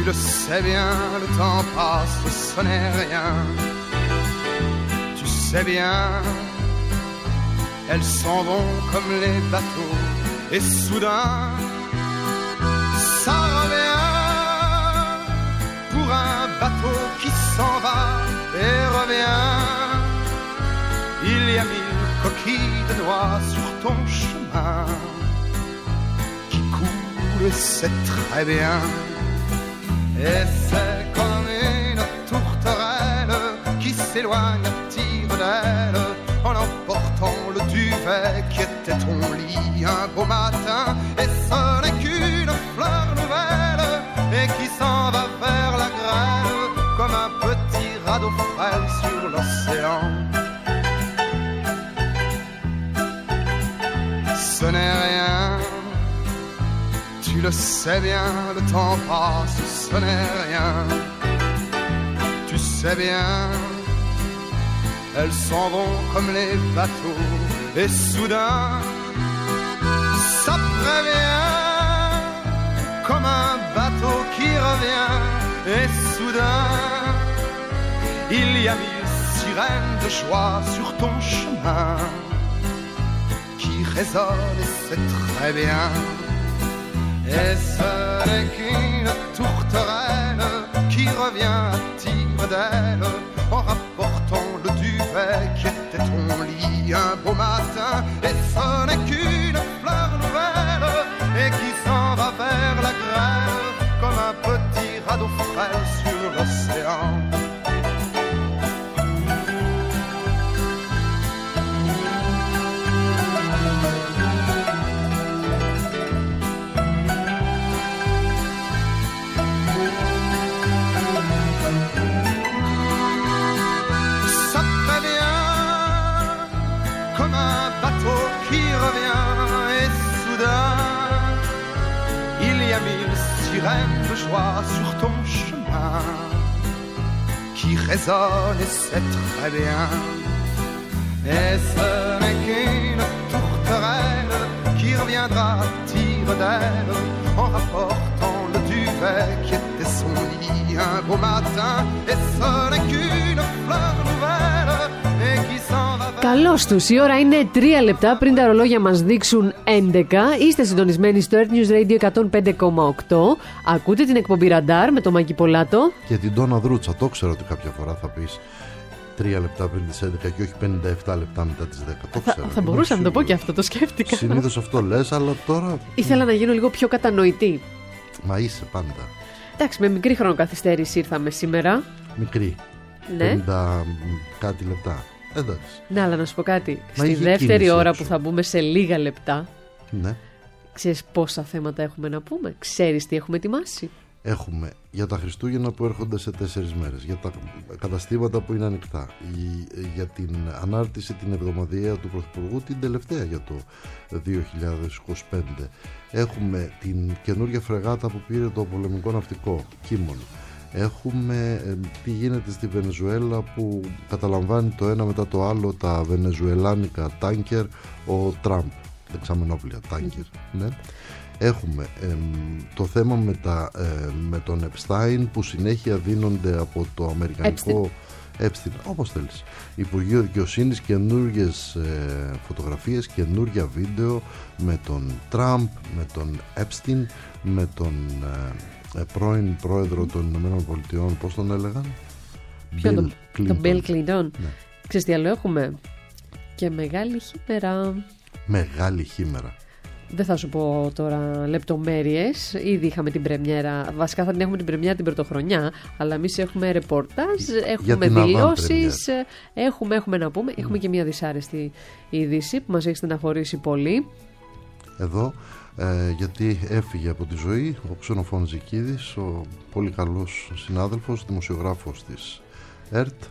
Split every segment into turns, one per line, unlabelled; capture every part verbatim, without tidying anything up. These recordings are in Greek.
Tu le sais bien, le temps passe, ce n'est rien. Tu sais bien, elles s'en vont comme les bateaux. Et soudain, ça revient pour un bateau qui s'en va et revient. Il y a mille coquilles de noix sur ton chemin qui coulent, c'est très bien. Et c'est comme une tourterelle qui s'éloigne à tire d'aile en emportant le duvet qui était ton lit un beau matin. Et ce n'est qu'une fleur nouvelle et qui s'en va vers la grêle comme un petit radeau frêle sur l'océan. Ce n'est rien, tu le sais bien, le temps passe, ce n'est rien. Tu sais bien, elles s'en vont comme les bateaux. Et soudain, ça prévient comme un bateau qui revient. Et soudain, il y a mille sirènes de joie sur ton chemin qui résonne et c'est très bien. Et ce n'est qu'une tourterelle qui revient à tire d'aile en rapportant le duvet qui était ton lit un beau matin. Et ce n'est qu'une fleur nouvelle et qui s'en va vers la grêle comme un petit radeau frêle sur l'océan. De joie sur ton chemin qui résonne et c'est très bien. Et ce n'est qu'une tourterelle qui reviendra à tire d'aile en rapportant le duvet qui était son lit un beau matin. Et ce n'est qu'une fleur nouvelle et qui s'en va.
Καλώς τους, η ώρα είναι τρία λεπτά πριν τα ρολόγια μας δείξουν έντεκα. Είστε συντονισμένοι στο Earth News Radio εκατόν πέντε κόμμα οκτώ. Ακούτε την εκπομπή Ραντάρ με τον Μάκη Πολάτο
και την Ντόνα Δρούτσα. Το ξέρω ότι κάποια φορά θα πεις τρία λεπτά πριν τις έντεκα και όχι πενήντα επτά λεπτά μετά τις δέκα. Το
θα,
ξέρω.
Θα μπορούσα να το πω και αυτό, το σκέφτηκα.
Συνήθως αυτό λες, αλλά τώρα
ήθελα να γίνω λίγο πιο κατανοητή.
Μα είσαι πάντα.
Εντάξει, με μικρή χρονοκαθυστέρηση ήρθαμε σήμερα.
Μικρή.
Ναι.
πενήντα κάτι λεπτά. Εντάξει.
Ναι, αλλά να σου πω κάτι.
Μα
στη δεύτερη
κίνηση
ώρα
έξω
που θα μπούμε σε λίγα λεπτά,
ναι.
Ξέρεις πόσα θέματα έχουμε να πούμε? Ξέρεις τι έχουμε ετοιμάσει?
Έχουμε για τα Χριστούγεννα που έρχονται σε τέσσερις μέρες, για τα καταστήματα που είναι ανοιχτά, για την ανάρτηση την εβδομαδιαία του Πρωθυπουργού, την τελευταία για το δύο χιλιάδες είκοσι πέντε. Έχουμε την καινούργια φρεγάτα που πήρε το πολεμικό ναυτικό Κίμων. Έχουμε ε, τι γίνεται στη Βενεζουέλα που καταλαμβάνει το ένα μετά το άλλο τα βενεζουελάνικα τάνκερ ο Τραμπ, δεξαμενόπλια τάνκερ, ναι. Έχουμε ε, το θέμα με, τα, ε, με τον Επστάιν που συνέχεια δίνονται από το αμερικανικό Epstein, όπως θέλεις, Υπουργείο Δικαιοσύνης, καινούργιες ε, φωτογραφίες, καινούργια βίντεο με τον Τραμπ, με τον Epstein, με τον ε, ε, πρώην πρόεδρο των Ηνωμένων Πολιτειών, πώς τον έλεγαν?
Ποιο τον το Bill Clinton?
Ναι.
Ξέρεις τι άλλο έχουμε? Και μεγάλη χήμερα.
Μεγάλη χήμερα.
Δεν θα σου πω τώρα λεπτομέρειες. Ήδη είχαμε την πρεμιέρα. Βασικά θα την έχουμε την πρεμιέρα την πρωτοχρονιά. Αλλά εμείς έχουμε ρεπορτάζ, έχουμε δηλώσεις. Έχουμε, έχουμε να πούμε. Mm. Έχουμε και μια δυσάρεστη είδηση που μας έχει στεναχωρήσει πολύ.
Εδώ, ε, γιατί έφυγε από τη ζωή ο Ξενοφών Ζικίδης, ο πολύ καλός συνάδελφος, δημοσιογράφος της ΕΡΤ.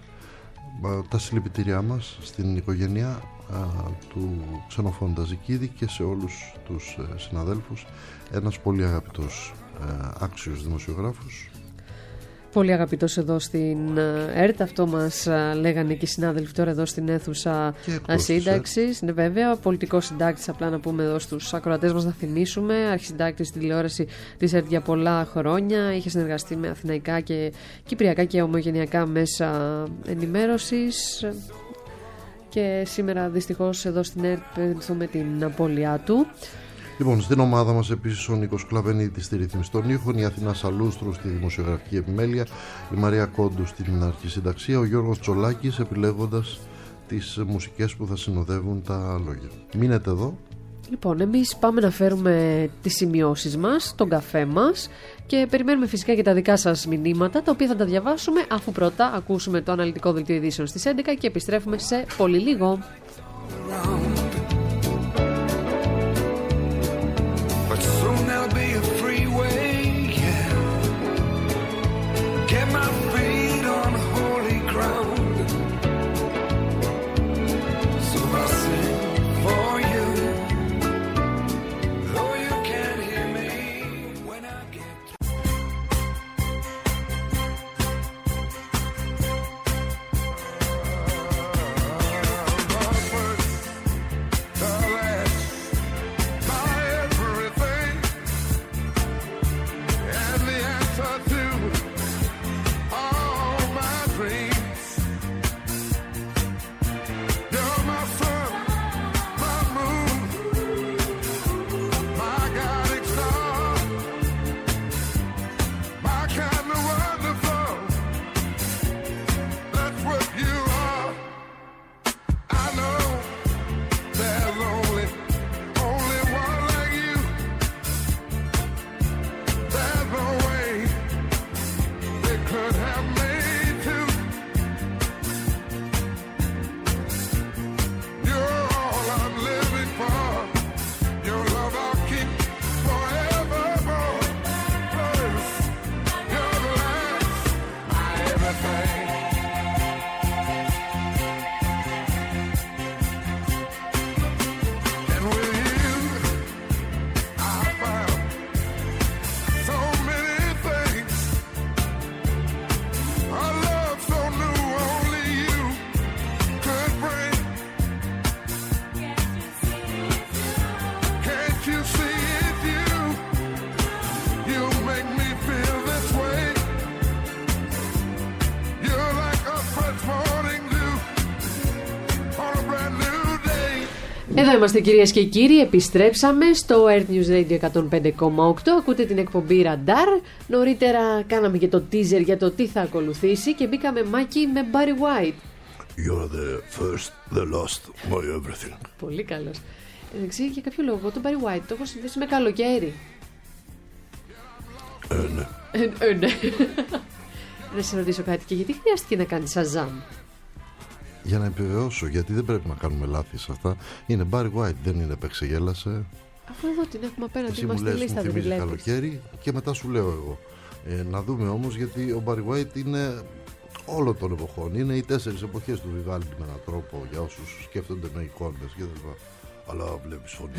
Τα συλληπιτήριά μας στην οικογένεια του Ξενοφόντα Ζικίδη και σε όλους τους συναδέλφους. Ένας πολύ αγαπητός άξιος δημοσιογράφος.
Πολύ αγαπητός εδώ στην ΕΡΤ, αυτό μας λέγανε και οι συνάδελφοι τώρα εδώ στην αίθουσα σύνταξης. Ναι, βέβαια, πολιτικός συντάκτης, απλά να πούμε εδώ στους ακροατές μας, να θυμίσουμε, αρχισυντάκτης στη τηλεόραση της ΕΡΤ για πολλά χρόνια. Είχε συνεργαστεί με αθηναϊκά και κυπριακά και ομογενειακά μέσα ενημέρωσης. Και σήμερα δυστυχώς εδώ στην ΕΡΤ πενθούμε την απώλειά του.
Λοιπόν, στην ομάδα μας επίσης ο Νίκος Κλαβενίτης στη ρύθμιση των ήχων, η Αθηνά Σαλούστρου στη δημοσιογραφική επιμέλεια, η Μαρία Κόντου στην αρχισυνταξία, ο Γιώργος Τσολάκης επιλέγοντας τις μουσικές που θα συνοδεύουν τα λόγια. Μείνετε εδώ.
Λοιπόν, εμείς πάμε να φέρουμε τις σημειώσεις μας, τον καφέ μας και περιμένουμε φυσικά και τα δικά σας μηνύματα, τα οποία θα τα διαβάσουμε αφού πρώτα ακούσουμε το αναλυτικό δελτίο ειδήσεων στις έντεκα και επιστρέφουμε σε πολύ λίγο. Εδώ είμαστε κυρίες και κύριοι, επιστρέψαμε στο Earth News Radio εκατόν πέντε κόμμα οκτώ. Ακούτε την εκπομπή Ραντάρ. Νωρίτερα κάναμε και το teaser για το τι θα ακολουθήσει και μπήκαμε μάκι με Barry White.
You're the first, the last, my everything.
Πολύ καλός. Εντάξει, για κάποιο λόγο τον Barry White το έχω συνδέσει με καλοκαίρι.
Ε, ναι.
Ε, ε, ναι. Να σε ρωτήσω κάτι, και γιατί χρειάστηκε να κάνεις Shazam?
Για να επιβεβαιώσω, γιατί δεν πρέπει να κάνουμε λάθη σε αυτά. Είναι Barry White, δεν είναι παίξεγέλασε.
Αφού εδώ την έχουμε απέναντι,
εσύ
είμαστε
μου λες,
λίστα,
μου
δεν
θυμίζει
βλέπεις.
καλοκαίρι και μετά σου λέω εγώ. Ε, να δούμε όμως, γιατί ο Barry White είναι όλων των εποχών. Είναι οι τέσσερις εποχές του Vivaldi με έναν τρόπο, για όσους σκέφτονται με εικόνες και δεν. Αλλά βλέπεις φωνή.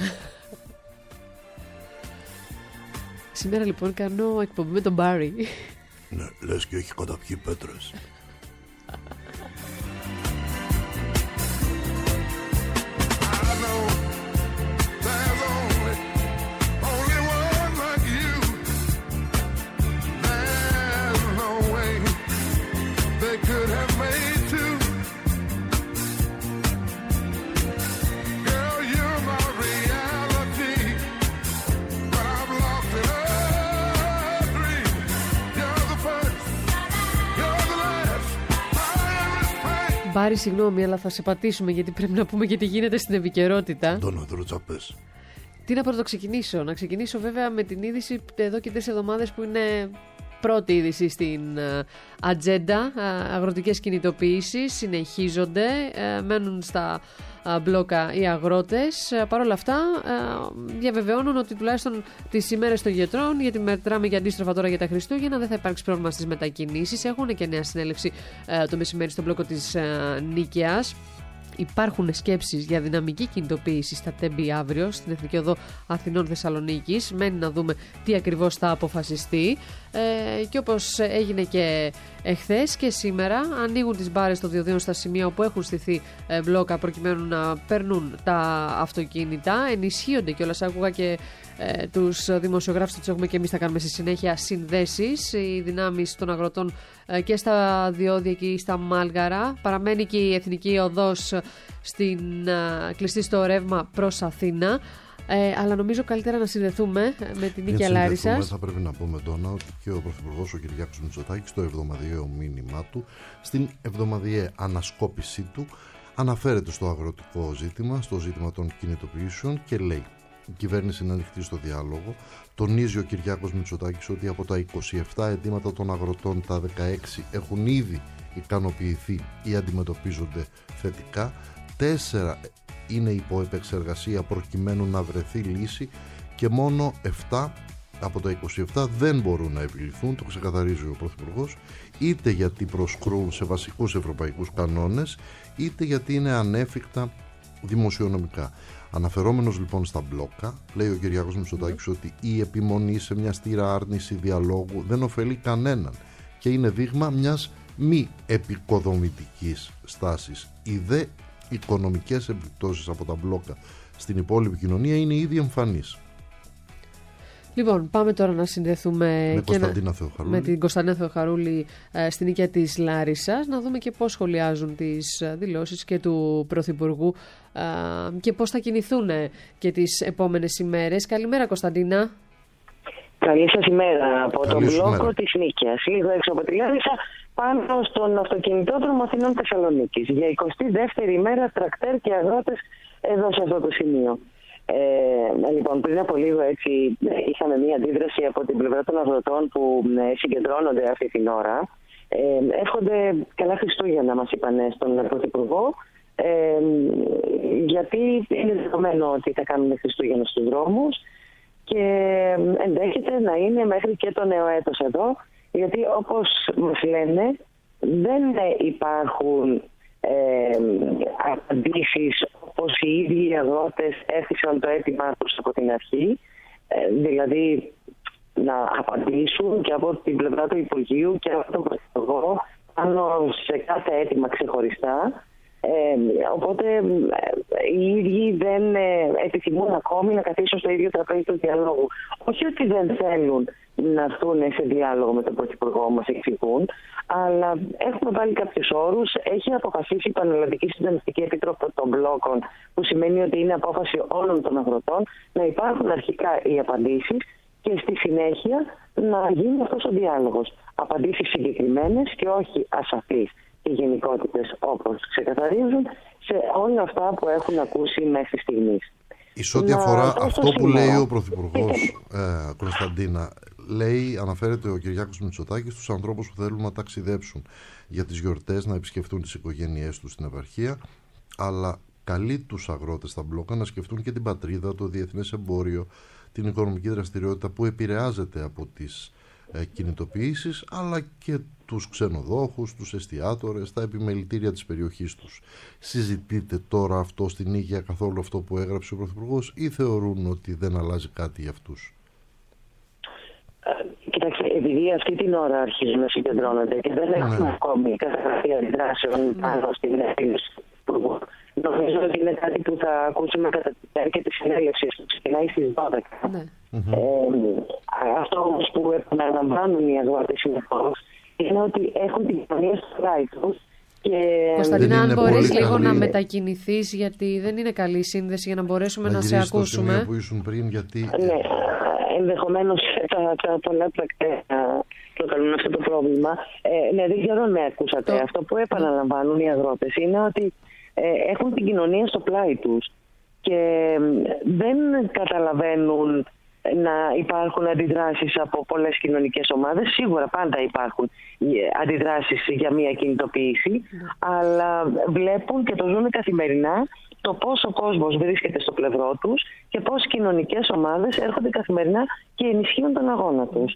Σήμερα λοιπόν κάνω εκπομπή με τον Barry.
Ναι, λες και έχει καταπιεί πέτρες.
Μπάρι, συγγνώμη, αλλά θα σε πατήσουμε γιατί πρέπει να πούμε και τι γίνεται στην επικαιρότητα. Τι να πρώτο ξεκινήσω? Να ξεκινήσω βέβαια με την είδηση εδώ και τρεις εβδομάδες που είναι πρώτη είδηση στην ατζέντα. Αγροτικές κινητοποιήσεις συνεχίζονται, μένουν στα μπλόκα οι αγρότες. Παρ' όλα αυτά διαβεβαιώνουν ότι τουλάχιστον τις ημέρες των γιατρών, γιατί μετράμε και αντίστροφα τώρα για τα Χριστούγεννα, δεν θα υπάρξει πρόβλημα στις μετακινήσεις. Έχουν και νέα συνέλευση το μεσημέρι στον μπλόκο της Νίκαιας. υπάρχουν σκέψεις για δυναμική κινητοποίηση στα Τέμπη αύριο στην Εθνική Οδό Αθηνών Θεσσαλονίκης. Μένει να δούμε τι ακριβώς θα αποφασιστεί. Ε, και όπως έγινε και εχθές και σήμερα, ανοίγουν τις μπάρες των διοδίων στα σημεία όπου έχουν στηθεί ε, μπλόκα προκειμένου να περνούν τα αυτοκίνητα. Ενισχύονται κιόλας, άκουγα και ε, τους δημοσιογράφους, τους έχουμε και εμείς, θα κάνουμε στη συνέχεια συνδέσεις. Οι δυνάμεις των αγροτών ε, και στα διόδια και στα Μάλγαρα. Παραμένει και η Εθνική Οδός στην, ε, κλειστή στο ρεύμα προς Αθήνα. Ε, αλλά νομίζω καλύτερα να συνδεθούμε με την Νίκη Λάρισας.
Θα πρέπει να πούμε, Ντόνα, ότι και ο Πρωθυπουργός ο Κυριάκος Μητσοτάκης στο εβδομαδιαίο μήνυμά του, στην εβδομαδιαία ανασκόπησή του, αναφέρεται στο αγροτικό ζήτημα, στο ζήτημα των κινητοποιήσεων και λέει: η κυβέρνηση είναι ανοιχτή στο διάλογο. Τονίζει ο Κυριάκος Μητσοτάκης ότι από τα είκοσι επτά αιτήματα των αγροτών, τα δεκαέξι έχουν ήδη ικανοποιηθεί ή αντιμετωπίζονται θετικά. Τέσσερα είναι υπό επεξεργασία προκειμένου να βρεθεί λύση και μόνο επτά από τα είκοσι επτά δεν μπορούν να επιληθούν, το ξεκαθαρίζει ο Πρωθυπουργός, είτε γιατί προσκρούν σε βασικούς ευρωπαϊκούς κανόνες, είτε γιατί είναι ανέφικτα δημοσιονομικά. Αναφερόμενος λοιπόν στα μπλόκα, λέει ο Κυριάκος Μητσοτάκης ότι η επιμονή σε μια στήρα άρνηση διαλόγου δεν ωφελεί κανέναν και είναι δείγμα μιας μη επικοδομητικής στάσης. Οι δε οικονομικές επιπτώσεις από τα μπλόκα στην υπόλοιπη κοινωνία είναι ήδη εμφανείς.
Λοιπόν, πάμε τώρα να συνδεθούμε
με,
και να... με την Κωνσταντίνα Θεοχαρούλη ε, στην οικία της Λάρισσας, να δούμε και πώς σχολιάζουν τις δηλώσεις και του Πρωθυπουργού ε, και πώς θα κινηθούν και τις επόμενες ημέρες. Καλημέρα, Κωνσταντίνα.
Καλή σας ημέρα από
Καλή
τον μπλόκο
ημέρα.
της Νίκαιας, λίγο έξω από τη Λάρισα, πάνω στον αυτοκινητόδρομο Αθηνών Θεσσαλονίκης. Για εικοστή δεύτερη ημέρα τρακτέρ και αγρότες εδώ σε αυτό το σημείο. Ε, λοιπόν, πριν από λίγο έτσι είχαμε μία αντίδραση από την πλευρά των αγροτών που ε, συγκεντρώνονται αυτή την ώρα. Ε, εύχονται καλά Χριστούγεννα, μας είπαν στον Πρωθυπουργό, ε, γιατί είναι δεδομένο ότι θα κάνουν Χριστούγεννα στους δρόμους και ενδέχεται να είναι μέχρι και το νέο έτος εδώ, γιατί όπως μας λένε δεν υπάρχουν ε, απαντήσεις όπως οι ίδιοι οι αγρότες έθεσαν το αίτημά τους από την αρχή, ε, δηλαδή να απαντήσουν και από την πλευρά του Υπουργείου και από τον Πρωθυπουργό πάνω σε κάθε αίτημα ξεχωριστά. Ε, οπότε ε, οι ίδιοι δεν ε, επιθυμούν ακόμη να καθίσουν στο ίδιο τραπέζι του διαλόγου. Όχι ότι δεν θέλουν να έρθουν σε διάλογο με τον Πρωθυπουργό, μας εξηγούν, αλλά έχουμε βάλει κάποιους όρους. Έχει αποφασίσει η Πανελλαδική Συντονιστική Επιτροπή των Μπλόκων, που σημαίνει ότι είναι απόφαση όλων των αγροτών, να υπάρχουν αρχικά οι απαντήσεις και στη συνέχεια να γίνει αυτός ο διάλογος. Απαντήσεις συγκεκριμένες και όχι ασαφείς και γενικότητες, όπως ξεκαθαρίζουν σε όλα αυτά που έχουν ακούσει μέχρι στιγμής.
Εις ό,τι αφορά αυτό που λέει ο Πρωθυπουργός, ε, Κωνσταντίνα, λέει, αναφέρεται ο Κυριάκος Μητσοτάκης στους ανθρώπους που θέλουν να ταξιδέψουν για τις γιορτές, να επισκεφτούν τις οικογένειές τους στην επαρχία, αλλά καλεί τους αγρότες στα μπλόκα να σκεφτούν και την πατρίδα, το διεθνές εμπόριο, την οικονομική δραστηριότητα που επηρεάζεται από τις ε, κινητοποιήσεις, αλλά και τους ξενοδόχους, τους εστιατόρες, τα επιμελητήρια της περιοχής τους. Συζητείτε τώρα αυτό στην Νίκαια καθόλου αυτό που έγραψε ο Πρωθυπουργός, ή θεωρούν ότι δεν αλλάζει κάτι για αυτούς?
Ε, κοιτάξτε, επειδή αυτή την ώρα αρχίζουν να συγκεντρώνονται και δεν έχουμε ναι. ακόμη καταγραφή αντιδράσεων πάνω στην έκθεση του Υπουργού, νομίζω ότι είναι κάτι που θα ακούσουμε κατά τη διάρκεια της συνέλευσης που ξεκινάει στις δώδεκα. Ναι. Ε, αυτό όμως που επαναλαμβάνουν οι αγρότες συνεχώς είναι ότι έχουν την κοινωνία στο πλάι τους.
Κωνσταντίνα, αν μπορείς λίγο καλή... να μετακινηθείς, γιατί δεν είναι καλή η σύνδεση για να μπορέσουμε να, να σε ακούσουμε.
Στο που ήσουν πριν, γιατί...
Ναι, ενδεχομένως τα, τα πολλά πρακτικά προκαλούν αυτό το πρόβλημα. Ε, ναι, δεν ξέρω αν με ακούσατε. Το... Αυτό που επαναλαμβάνουν οι αγρότες είναι ότι ε, έχουν την κοινωνία στο πλάι τους και δεν καταλαβαίνουν να υπάρχουν αντιδράσεις από πολλές κοινωνικές ομάδες. Σίγουρα πάντα υπάρχουν αντιδράσεις για μια κινητοποίηση, mm. αλλά βλέπουν και το ζουν καθημερινά το πώς ο κόσμος βρίσκεται στο πλευρό τους και πώς κοινωνικές ομάδες έρχονται καθημερινά και ενισχύουν τον αγώνα τους.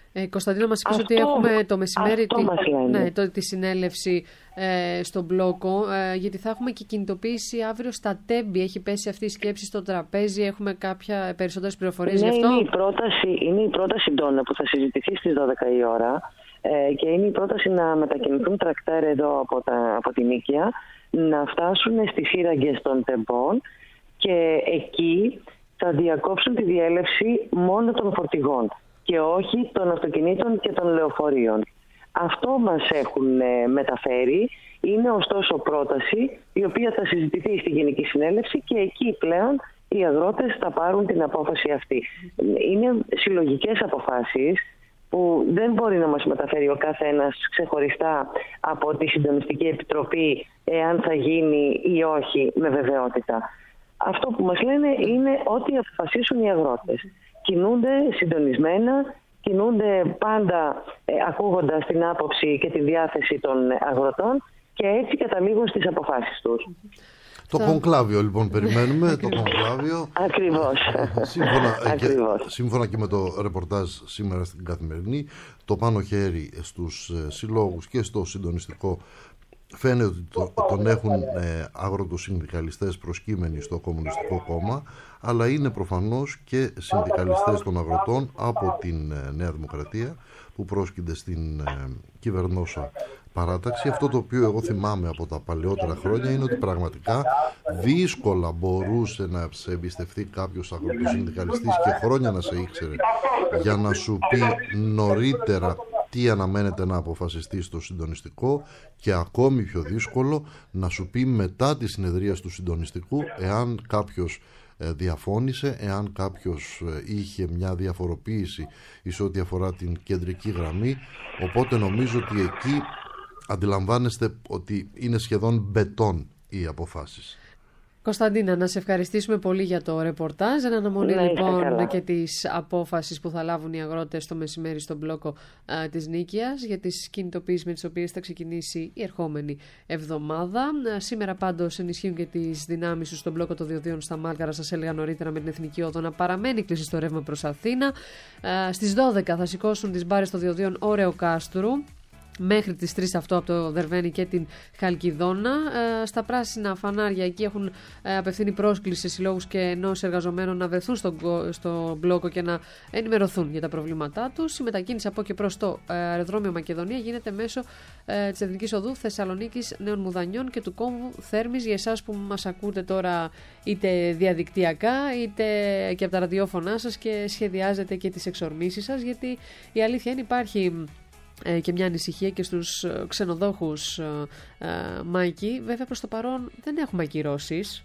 Ε, Κωνσταντίνα, μας είπες ότι έχουμε το μεσημέρι
αυτό
τη,
μας λένε.
ναι, το, τη συνέλευση ε, στον μπλόκο, ε, γιατί θα έχουμε και κινητοποίηση αύριο στα Τέμπη. Έχει πέσει αυτή η σκέψη στο τραπέζι, έχουμε κάποια περισσότερες πληροφορίες
ναι,
γι' αυτό?
Είναι η πρόταση, είναι η πρόταση Ντόνα που θα συζητηθεί στις δώδεκα η ώρα ε, και είναι η πρόταση να μετακινηθούν τρακτέρ εδώ από, τα, από την Νίκαια, να φτάσουν στις σύραγγες των Τεμπών και εκεί θα διακόψουν τη διέλευση μόνο των φορτηγών και όχι των αυτοκινήτων και των λεωφορείων. Αυτό μας έχουν ε, μεταφέρει. Είναι ωστόσο πρόταση η οποία θα συζητηθεί στη Γενική Συνέλευση και εκεί πλέον οι αγρότες θα πάρουν την απόφαση αυτή. Είναι συλλογικές αποφάσεις που δεν μπορεί να μας μεταφέρει ο καθένας ξεχωριστά από τη Συντονιστική Επιτροπή εάν θα γίνει ή όχι με βεβαιότητα. Αυτό που μας λένε είναι ότι αποφασίσουν οι αγρότες. Κινούνται συντονισμένα, κινούνται πάντα ε, ακούγοντας την άποψη και τη διάθεση των αγροτών και έτσι καταλήγουν στις αποφάσεις τους.
Το κονκλάβιο λοιπόν περιμένουμε, το κονκλάβιο.
Ακριβώς.
Σύμφωνα,
Ακριβώς.
Και, σύμφωνα και με το ρεπορτάζ σήμερα στην Καθημερινή, το πάνω χέρι στους συλλόγους και στο συντονιστικό φαίνεται ότι το, τον έχουν ε, αγροτοσυνδικαλιστές προσκύμενοι στο Κομμουνιστικό Κόμμα, αλλά είναι προφανώς και συνδικαλιστές των αγροτών από την ε, Νέα Δημοκρατία που πρόσκυνται στην ε, κυβερνόσα παράταξη. Αυτό το οποίο εγώ θυμάμαι από τα παλαιότερα χρόνια είναι ότι πραγματικά δύσκολα μπορούσε να σε εμπιστευτεί κάποιος αγροτοσυνδικαλιστής και χρόνια να σε ήξερε για να σου πει νωρίτερα τι αναμένεται να αποφασιστεί στο συντονιστικό και ακόμη πιο δύσκολο να σου πει μετά τη συνεδρία του συντονιστικού εάν κάποιος διαφώνησε, εάν κάποιος είχε μια διαφοροποίηση εις ό,τι αφορά την κεντρική γραμμή. Οπότε νομίζω ότι εκεί αντιλαμβάνεστε ότι είναι σχεδόν μπετόν οι αποφάσεις.
Κωνσταντίνα, να σε ευχαριστήσουμε πολύ για το ρεπορτάζ. Εν αναμονή
ναι,
λοιπόν και τις απόφασεις που θα λάβουν οι αγρότες το μεσημέρι στον μπλόκο α, της Νίκαιας για τις κινητοποιήσεις με τις οποίες θα ξεκινήσει η ερχόμενη εβδομάδα. Α, σήμερα πάντως ενισχύουν και τις δυνάμεις του στον μπλόκο των Διοδίων στα Μάλκαρα. Σας έλεγα νωρίτερα με την Εθνική Όδο να παραμένει κλείσει στο ρεύμα προς Αθήνα. Α, στις δώδεκα θα σηκώσουν τις μπάρες των Διοδίων Ωρεο Κάστρου. Μέχρι τις τρεις αυτό από το Δερβαίνη και την Χαλκιδόνα. Ε, στα πράσινα φανάρια εκεί έχουν ε, απευθύνει πρόσκληση σε συλλόγους και ενώσεις εργαζομένων να βρεθούν στο, στο μπλόκο και να ενημερωθούν για τα προβλήματά τους. Η μετακίνηση από και προς το ε, αεροδρόμιο Μακεδονία γίνεται μέσω ε, της Εθνικής Οδού Θεσσαλονίκης Νέων Μουδανιών και του κόμβου Θέρμης. Για εσάς που μας ακούτε τώρα είτε διαδικτυακά είτε και από τα ραδιόφωνά σας και σχεδιάζετε και τις εξορμήσεις σας, γιατί η αλήθεια είναι υπάρχει και μια ανησυχία και στους ξενοδόχους, ε, ε, Μάικη. Βέβαια προς το παρόν δεν έχουμε ακυρώσεις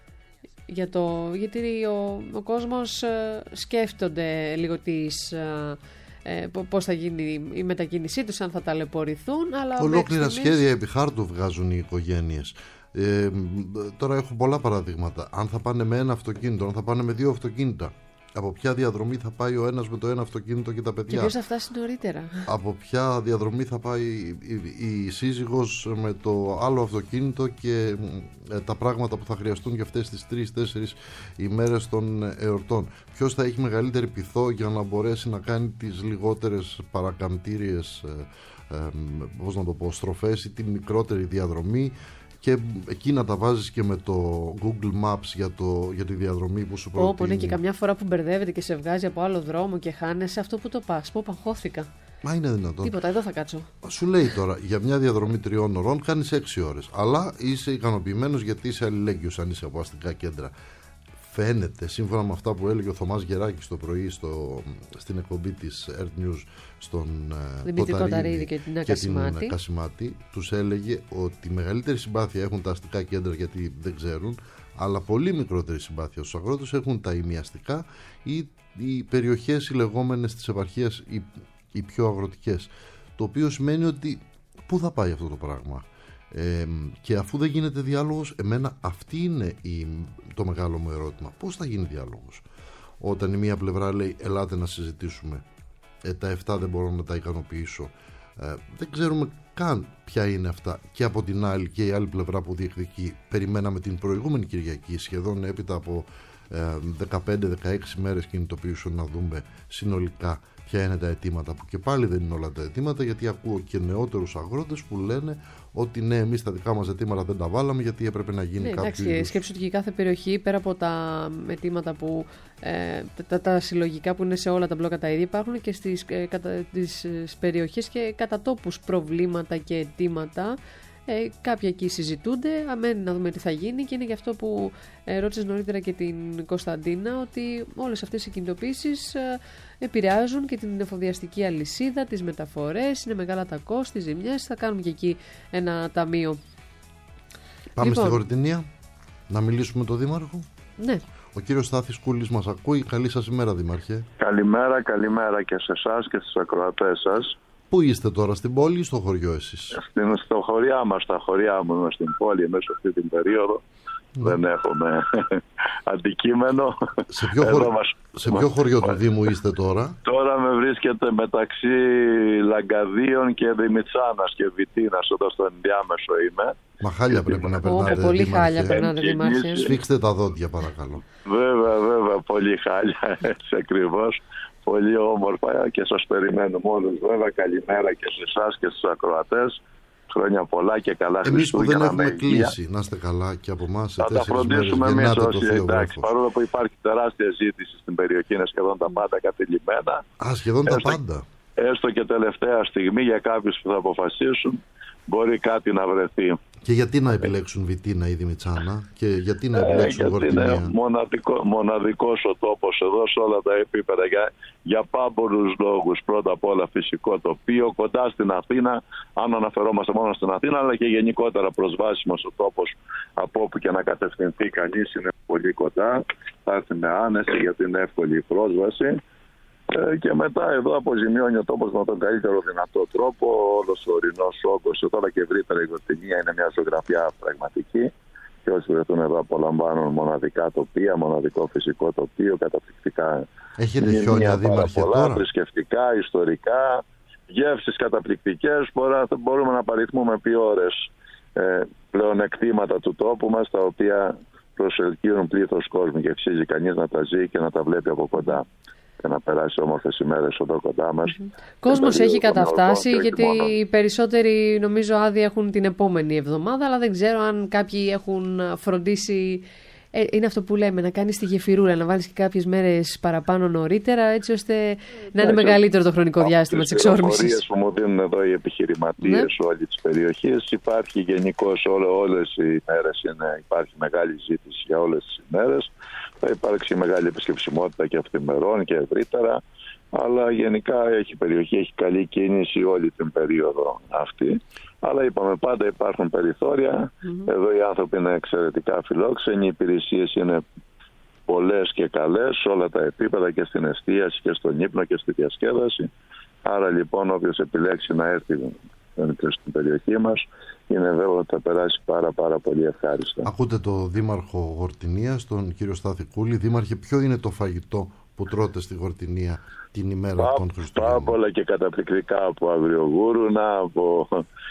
για το, γιατί ο, ο κόσμος ε, σκέφτονται λίγο τις, ε, ε, πώς θα γίνει η μετακίνησή τους, αν θα ταλαιπωρηθούν. Αλλά
ολόκληρα
στιγμής...
σχέδια επί χάρτου βγάζουν οι οικογένειες. Ε, τώρα έχω πολλά παραδείγματα. Αν θα πάνε με ένα αυτοκίνητο, αν θα πάνε με δύο αυτοκίνητα, από ποια διαδρομή θα πάει ο ένας με το ένα αυτοκίνητο και τα παιδιά.
Και ποιος θα φτάσει νωρίτερα.
Από ποια διαδρομή θα πάει η, η, η σύζυγος με το άλλο αυτοκίνητο και ε, τα πράγματα που θα χρειαστούν για αυτές τις τρεις-τέσσερις ημέρες των εορτών. Ποιος θα έχει μεγαλύτερη πειθό για να μπορέσει να κάνει τις λιγότερες παρακαμπτήριες ε, ε, πώς να το πω, στροφές ή τη μικρότερη διαδρομή. Και εκεί να τα βάζεις και με το Google Maps για, το, για τη διαδρομή που σου προτείνει.
Όπου είναι και καμιά φορά που μπερδεύεται και σε βγάζει από άλλο δρόμο και χάνεσαι αυτό που το πας. Πω, παγχώθηκα.
Μα είναι δυνατόν.
Τίποτα, εδώ θα κάτσω.
Σου λέει τώρα, για μια διαδρομή τριών ωρών κάνεις έξι ώρες. Αλλά είσαι ικανοποιημένος γιατί είσαι αλληλέγγυος αν είσαι από αστικά κέντρα. Φαίνεται, σύμφωνα με αυτά που έλεγε ο Θωμάς Γεράκης το πρωί στο, στην εκπομπή της Earth News στον
Δημήτρη Κοταρίδη και την
Κασιμάτη, Κασιμάτη, τους έλεγε ότι μεγαλύτερη συμπάθεια έχουν τα αστικά κέντρα γιατί δεν ξέρουν, αλλά πολύ μικρότερη συμπάθεια στους αγρότες έχουν τα ημιαστικά ή οι περιοχές οι λεγόμενες της επαρχίας, οι, οι πιο αγροτικές. Το οποίο σημαίνει ότι πού θα πάει αυτό το πράγμα. Ε, και αφού δεν γίνεται διάλογος, εμένα αυτή είναι η, το μεγάλο μου ερώτημα. Πώς θα γίνει διάλογος όταν η μία πλευρά λέει ελάτε να συζητήσουμε, ε, τα εφτά δεν μπορώ να τα ικανοποιήσω, ε, δεν ξέρουμε καν ποια είναι αυτά, και από την άλλη και η άλλη πλευρά που διεκδικεί περιμέναμε την προηγούμενη Κυριακή σχεδόν έπειτα από δεκαπέντε δεκαέξι μέρες κινητοποιήσεων να δούμε συνολικά ποια είναι τα αιτήματα, που και πάλι δεν είναι όλα τα αιτήματα, γιατί ακούω και νεότερους αγρότες που λένε ότι ναι, εμείς τα δικά μας αιτήματα δεν τα βάλαμε γιατί έπρεπε να γίνει ναι, κάποιο.
Εντάξει, σκέψου ότι και κάθε περιοχή, πέρα από τα αιτήματα που ε, τα, τα συλλογικά που είναι σε όλα τα μπλόκα τα ίδια, υπάρχουν και στις, ε, κατα, τις περιοχές και κατά τόπους προβλήματα και αιτήματα. Ε, κάποια εκεί συζητούνται, αμένει να δούμε τι θα γίνει, και είναι γι' αυτό που ε, ρώτησες νωρίτερα και την Κωνσταντίνα ότι όλες αυτές οι κινητοποιήσεις ε, επηρεάζουν και την εφοδιαστική αλυσίδα, τις μεταφορές, είναι μεγάλα τα κόστη, ζημιές, θα κάνουμε και εκεί ένα ταμείο.
Πάμε λοιπόν στη Χορτινία να μιλήσουμε με τον Δήμαρχο.
Ναι.
Ο κύριος Στάθης Κούλης μας ακούει. Καλή σας ημέρα, Δήμαρχε.
Καλημέρα, καλημέρα και σε εσάς και στους ακροατές σας.
Πού είστε τώρα, στην πόλη ή στο χωριό εσείς?
Στην, στο χωριά μας, στα χωριά μου, είμαι στην πόλη μέσα αυτή την περίοδο. Ναι. Δεν έχουμε αντικείμενο.
Σε ποιο, χωρι... μας... σε ποιο χωριό του Δήμου είστε τώρα?
Τώρα με βρίσκεται μεταξύ Λαγκαδίων και Δημητσάνας και Βιτίνας, όταν στο ενδιάμεσο είμαι.
Μαχάλια πρέπει να περνάτε.
Oh, πολύ χάλια περνάτε, Δήμαρχε.
Σφίξτε τα δόντια παρακαλώ.
Βέβαια, βέβαια, πολύ χάλια, έτσι ακριβώς. Πολύ όμορφα και σας περιμένουμε όλους, βέβαια. Καλημέρα και σε εσάς και στους ακροατές. Χρόνια πολλά και καλά Χριστούγεννα.
Εμείς που δεν έχουμε κλείσει, να είστε καλά και από εμάς σε τέσσερις μέρες.
Θα τα φροντίσουμε εμείς όσοι, εντάξει, παρόλο που υπάρχει τεράστια ζήτηση στην περιοχή, είναι σχεδόν τα πάντα κατηλημένα.
Α, σχεδόν
έστω,
τα πάντα.
Έστω και τελευταία στιγμή για κάποιους που θα αποφασίσουν, μπορεί κάτι να βρεθεί.
Και γιατί να επιλέξουν Βιτίνα ή Δημητσάνα, και γιατί να επιλέξουν
ε,
Χορτινία?
Είναι μοναδικό, μοναδικός ο τόπος εδώ σε όλα τα επίπεδα για, για πάμπολους λόγους. Πρώτα απ' όλα φυσικό τοπίο, κοντά στην Αθήνα, αν αναφερόμαστε μόνο στην Αθήνα, αλλά και γενικότερα προσβάσιμος ο τόπος από όπου και να κατευθυνθεί κανείς, είναι πολύ κοντά, θα έρθει με άνεση γιατί είναι εύκολη η πρόσβαση. Και μετά εδώ αποζημιώνει ο τόπος με τον καλύτερο δυνατό τρόπο. Όλος ο ορεινός όγκος, τώρα και ευρύτερα η Χορτινία είναι μια ζωγραφιά πραγματική. Και όσοι βρεθούν εδώ απολαμβάνουν μοναδικά τοπία, μοναδικό φυσικό τοπίο, καταπληκτικά.
Έχετε χιόνια, Δήμαρχε, τώρα?
Θρησκευτικά, ιστορικά, γεύσεις καταπληκτικές. Μπορούμε να παριθμούμε επί ώρες ε, πλεονεκτήματα του τόπου μας, τα οποία προσελκύουν πλήθος κόσμου και αξίζει κανείς να τα ζει και να τα βλέπει από κοντά. Και να περάσει όμορφες ημέρες εδώ κοντά μας.
Mm-hmm. Κόσμος έχει καταφτάσει, γιατί οι περισσότεροι νομίζω άδεια έχουν την επόμενη εβδομάδα, αλλά δεν ξέρω αν κάποιοι έχουν φροντίσει. Ε, είναι αυτό που λέμε, να κάνεις τη γεφυρούρα, να βάλεις και κάποιες μέρες παραπάνω νωρίτερα, έτσι ώστε να είναι μεγαλύτερο το χρονικό διάστημα της εξόρμησης.
Τις πληροφορίες που μου δίνουν εδώ οι επιχειρηματίες, ναι, όλη της περιοχής, υπάρχει γενικώς όλες οι μέρες, είναι, υπάρχει μεγάλη ζήτηση για όλες τις ημέρες. Θα υπάρξει μεγάλη επισκεψιμότητα και αυτημερών και ευρύτερα, αλλά γενικά έχει περιοχή, έχει καλή κίνηση όλη την περίοδο αυτή. Αλλά είπαμε, πάντα υπάρχουν περιθώρια. Mm-hmm. Εδώ οι άνθρωποι είναι εξαιρετικά φιλόξενοι, οι υπηρεσίες είναι πολλές και καλές σε όλα τα επίπεδα, και στην εστίαση και στον ύπνο και στη διασκέδαση. Άρα λοιπόν όποιος επιλέξει να έρθει στην περιοχή μας, είναι βέβαιο ότι θα περάσει πάρα πάρα πολύ ευχάριστα.
Ακούτε το Δήμαρχο Χορτινίας, τον κύριο Στάθη Κούλη. Δήμαρχε, ποιο είναι το φαγητό που τρώτε στη Χορτινία την ημέρα Πά, των Χριστουγέννων?
Πάρα πολλά και καταπληκτικά, από αγριογούρουνα, από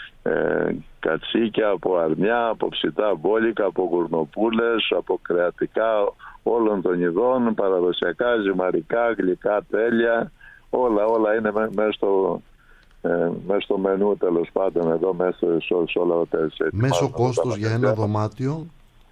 ε, κατσίκια, από αρνιά, από ψητά μπόλικα, από γουρνοπούλες, από κρεατικά όλων των ειδών, παραδοσιακά, ζυμαρικά, γλυκά, τέλεια. Όλα, όλα είναι μέσα στο... Ε, μέσα στο μενού, τέλος πάντων, εδώ μέσα σε όλα τα οτέλ.
Μέσο κόστος για ένα δωμάτιο?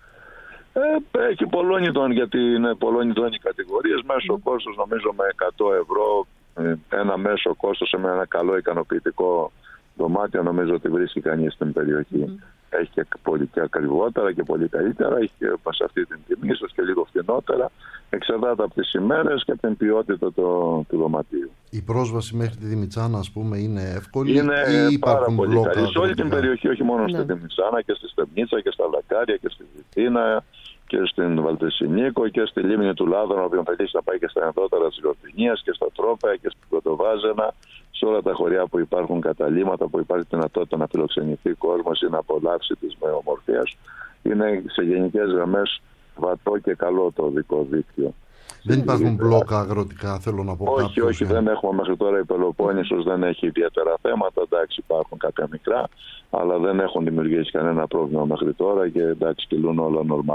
Ε, έχει πολλών ειδών, γιατί είναι πολλών ειδών οι κατηγορίες. Μέσο mm. κόστος νομίζω με εκατό ευρώ, ένα μέσο κόστος σε ένα καλό ικανοποιητικό δωμάτιο, νομίζω ότι βρίσκει κανείς στην περιοχή. Mm. Έχει και πολύ και ακριβότερα και πολύ καλύτερα, έχει και σε αυτή την τιμή, ίσως και λίγο φθηνότερα. Εξαρτάται από τις ημέρες και από την ποιότητα το, του δωματίου.
Η πρόσβαση μέχρι τη Δημητσάνα, ας πούμε, είναι εύκολη?
Είναι
ή υπάρχουν
πάρα πολύ καλή. Σε όλη την περιοχή, όχι μόνο
ναι.
στη Δημητσάνα, και στη Στεμνίτσα και στα Λακάρια και στη Βιτίνα και στην Βαλτεσινίκο και στη Λίμνη του Λάδωνα, ο οποίος θέλει να πάει και στα ενδότερα της Χορτινίας και στα Τρόπαια και στην Πρωτοβάζαινα, σε όλα τα χωριά που υπάρχουν καταλύματα, που υπάρχει δυνατότητα να φιλοξενηθεί κόσμος ή να απολαύσει τις με ομορφίας. Είναι σε γενικές γραμμές βατό και καλό το οδικό δίκτυο.
Δεν υπάρχουν μπλόκα αγροτικά, θέλω να πω?
Όχι,
κάποιος,
όχι,
ε...
δεν έχουμε μέχρι τώρα. Η Πελοπόννησος δεν έχει ιδιαίτερα θέματα. Εντάξει, υπάρχουν κάποια μικρά, αλλά δεν έχουν δημιουργήσει κανένα πρόβλημα μέχρι τώρα και εντάξει, κυλούν όλα νορμάλ.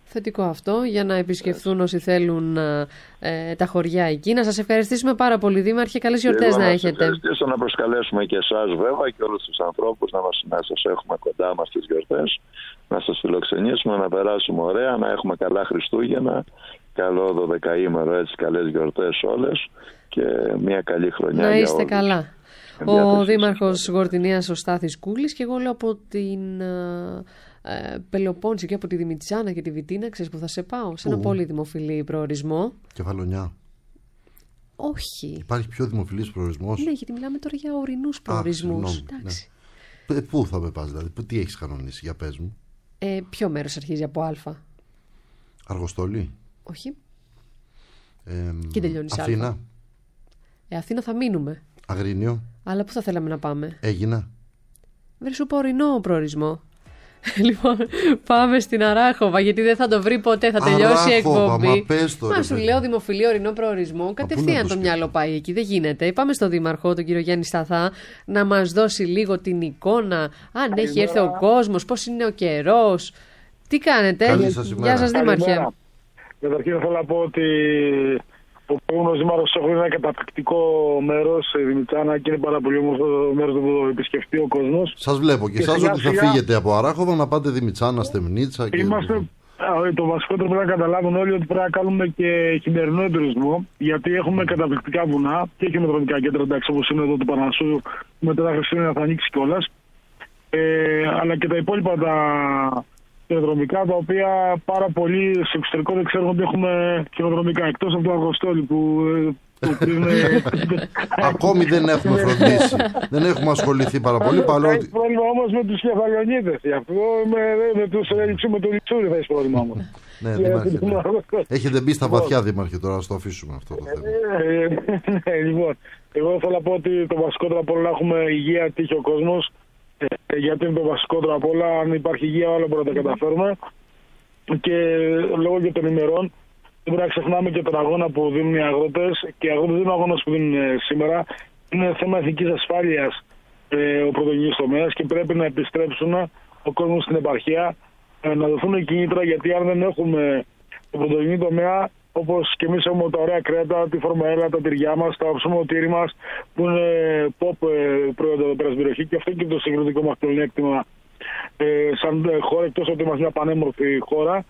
Θετικό αυτό, για να επισκεφθούν όσοι θέλουν ε, τα χωριά εκεί. Να σας ευχαριστήσουμε πάρα πολύ, Δήμαρχε. Καλές γιορτές να έχετε.
Ευχαριστήσω, να προσκαλέσουμε και εσάς βέβαια και όλους τους ανθρώπους να, μας, να σας έχουμε κοντά μας τις γιορτές, να σας φιλοξενήσουμε, να περάσουμε ωραία, να έχουμε καλά Χριστούγεννα, καλό δωδεκαήμερο, έτσι, καλές γιορτές όλες και μια καλή χρονιά.
Να είστε
για όλους.
καλά. Ο Δήμαρχος Γορτινίας, ο Στάθης Κούλης, και εγώ λέω από την ε, Πελοπόννησο και από τη Δημητσάνα και τη Βιτίνα, ξέρεις που θα σε πάω, σε ένα
Ου.
πολύ δημοφιλή προορισμό.
Κεφαλονιά.
Όχι.
Υπάρχει πιο δημοφιλής προορισμός?
Ναι, γιατί μιλάμε τώρα για ορεινούς προορισμούς. Εντάξει.
Ναι. Πού θα με πας δηλαδή, τι έχεις κανονίσει, για πες μου.
Ε, ποιο μέρος αρχίζει από Α?
Αργοστόλη.
Όχι.
Ε,
Και τελειώνει σε
Αθήνα.
Α. Ε, Αθήνα θα μείνουμε.
Αγρίνιο.
Αλλά πού θα θέλαμε να πάμε?
Έγινα.
Βρε, σου πω ορεινό προορισμό. Λοιπόν, πάμε στην Αράχοβα, γιατί δεν θα το βρει ποτέ, θα τελειώσει η εκπομπή.
Μα πες το,
Μα
ρε,
σου
παιδί.
λέω δημοφιλή ορεινό προορισμό. Κατευθείαν το,
το
μυαλό πάει εκεί, δεν γίνεται. Πάμε στον Δήμαρχο, τον κύριο Γιάννη Σταθά, να μας δώσει λίγο την εικόνα. Αν έχει έρθει ο κόσμος, πώς είναι ο καιρός. Τι κάνετε?
Καλή σας ημέρα.
Γεια σας, Δήμαρχε.
Καταρχήν θέλω να πω ότι ο προηγούμενος Δήμαρχος έχει ένα καταπληκτικό μέρος, η Δημητσάνα, και είναι πάρα πολύ όμορφο μέρος που επισκεφτεί ο κόσμος.
Σας βλέπω και, και εσάς ότι θα
σιγά...
φύγετε από Αράχοβα να πάτε Δημητσάνα, Στεμνίτσα. Και...
Είμαστε... Το βασικότερο πρέπει να καταλάβουν όλοι ότι πρέπει να κάνουμε και χειμερινό τουρισμό, γιατί έχουμε καταπληκτικά βουνά και χιονοδρομικά κέντρα, εντάξει, όπως είναι εδώ του Πανασσού, μετά τα Χριστούγεννα θα ανοίξει κιόλας. Ε, αλλά και τα υπόλοιπα τα χιονοδρομικά, τα οποία πάρα πολύ στο εξωτερικό δεν ξέρουν ότι έχουμε χιονοδρομικά, εκτός από το Αργοστόλι που...
Ακόμη δεν έχουμε φροντίσει. Δεν έχουμε ασχοληθεί πάρα πολύ.
Έχει πρόβλημα όμως με τους Κεφαλονίτες. Γι' αυτό με τους με το Λιτσούρι θα έχει πρόβλημα όμως.
Ναι, Δήμαρχε. Έχετε μπει στα βαθιά, Δήμαρχε, τώρα να το αφήσουμε αυτό το θέμα.
Λοιπόν, εγώ θέλω να πω ότι το βασικότερο από όλα έχουμε υγεία, τύχει ο κόσμος. Γιατί είναι το βασικότερο από όλα. Αν υπάρχει υγεία, όλα μπορούμε να τα καταφέρουμε. Και λόγω και των ημερών, δεν πρέπει να ξεχνάμε και τον αγώνα που δίνουν οι αγρότες, και οι αγρότες δεν είναι ο αγώνας που δίνουν σήμερα. Είναι θέμα εθνικής ασφάλειας ε, ο πρωτογενής τομέας, και πρέπει να επιστρέψουν ο κόσμος στην επαρχία, ε, να δοθούν κινήτρα, γιατί αν δεν έχουμε το πρωτογενή τομέα, όπως και εμείς έχουμε τα ωραία κρέατα, τη φορμαέλα, τα τυριά μας, τα ψωμοτήρι μας, που είναι pop ε, προϊόντα εδώ πέρα στην περιοχή, και αυτό και το συγκριτικό μας πλεονέκτημα ε, σαν χώρα, εκτός ότι είμαστε μια πανέμορφη χώρα.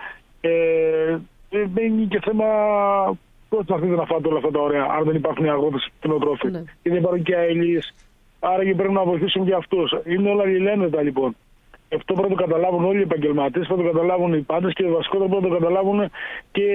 Ε, είναι και θέμα πώς θα θέλετε να φάτε όλα αυτά τα ωραία, αν δεν υπάρχουν οι αγρότες κτηνοτρόφοι. Ναι. Και δεν υπάρχουν και αελίες. Άρα και πρέπει να βοηθήσουν και αυτούς. Είναι όλα λιλένετα λοιπόν. Αυτό πρέπει να το καταλάβουν όλοι οι επαγγελματίες, πρέπει να το καταλάβουν οι πάντες, και βασικότερα πρέπει να το καταλάβουν και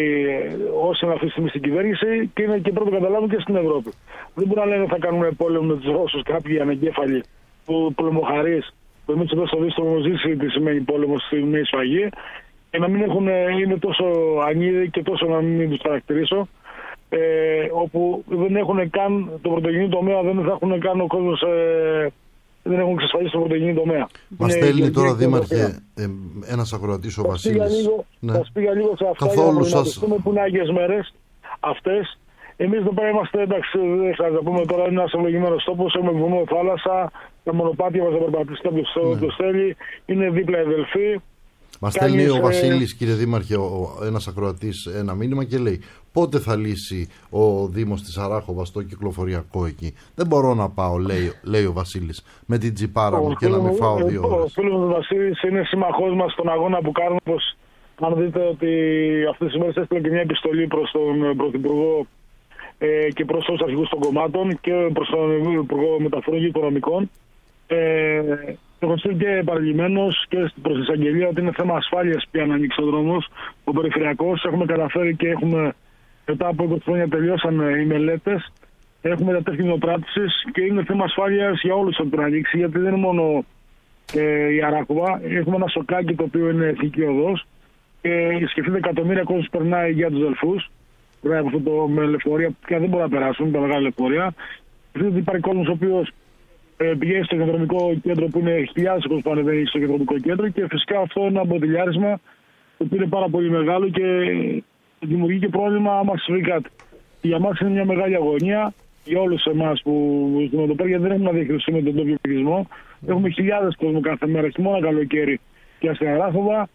όσοι είναι αυτή τη στιγμή στην κυβέρνηση, και, είναι, και πρέπει να το καταλάβουν και στην Ευρώπη. Δεν μπορούν να λένε θα κάνουμε πόλεμο με τους Ρώσους, κάποιοι ανεγκέφαλοι που πολεμοχαρείς, που εμείς εδώ στο Δίστρο έχουμε ζήσει τι σημαίνει πόλεμο στη στιγμή σφαγή. Και να μην έχουν, είναι τόσο ανίδοι και τόσο, να μην τους χαρακτηρίσω, ε, όπου δεν έχουν καν το πρωτογενή τομέα, δεν θα έχουν καν ο κόσμος, ε, δεν έχουν εξασφαλίσει το πρωτογενή τομέα.
Μας στέλνει τώρα, Δήμαρχε, ε, ένας ακροατής, ο Βασίλης.
Ναι. Θα πήγα λίγο σε αυτά.
Καθόλου
για να
σας...
που είναι άγιες μέρες αυτές. Εμείς εδώ πέρα είμαστε, εντάξει, δεν χρειάζεται να πούμε τώρα, είναι ένας ευλογημένος τόπος, έχουμε βουνό, θάλασσα, τα μονοπάτια μας θα περπατήσει κάποιος ναι. το θέλει, είναι δίπλα η Δελφή.
Μας στέλνει ο Βασίλης, κύριε Δήμαρχε, ένας ακροατής, ένα μήνυμα και λέει: πότε θα λύσει ο Δήμος της Αράχοβας το κυκλοφοριακό εκεί? Δεν μπορώ να πάω, λέει, λέει ο Βασίλης, με την τζιπάρα μου και να μην φάω δύο ώρες.
Ο φίλος μου Βασίλης είναι σύμμαχός μας στον αγώνα που κάνουμε. Πως, αν δείτε ότι αυτές τις μέρες έστειλε και μια επιστολή προς τον Πρωθυπουργό ε, και προς τους αρχηγούς των κομμάτων και προς τον Υπουργό Μεταφορών και Οικονομικών. Ε, Έχω στείλει και επανειλημμένος και προς την εισαγγελία ότι είναι θέμα ασφάλειας πια να ανοίξει ο δρόμος, ο περιφερειακός. Έχουμε καταφέρει και έχουμε, μετά από είκοσι χρόνια τελειώσαν οι μελέτες, έχουμε διατεύχει νομοπράτησης και είναι θέμα ασφάλειας για όλους ότι να ανοίξει, γιατί δεν είναι μόνο ε, η Αράχοβα. Έχουμε ένα σοκάκι το οποίο είναι εθνική οδός και σκεφτείτε εκατομμύρια κόσμος περνάει για τους Δελφούς. Βέβαια αυτό το με λεωφορεία πια δεν μπορεί να περάσουν, τα μεγάλα λεωφορεία. Σκεφτείτε ότι υπάρχει κόσμος ο οποίος πηγαίνει στο κεντρικό κέντρο, που είναι χιλιάδες κόσμος που ανεβαίνει στο κεντρικό κέντρο, και φυσικά αυτό είναι ένα μποτιλιάρισμα το οποίο είναι πάρα πολύ μεγάλο και δημιουργεί και πρόβλημα άμα συμβεί κάτι. Για μας είναι μια μεγάλη αγωνία, για όλους εμάς που ζούμε εδώ πέρα, γιατί δεν έχουμε να διαχειριστούμε τον τόπιο πληθυσμό. Έχουμε χιλιάδες κόσμο κάθε μέρα, και μόνο καλοκαίρι και στην Αράχοβα.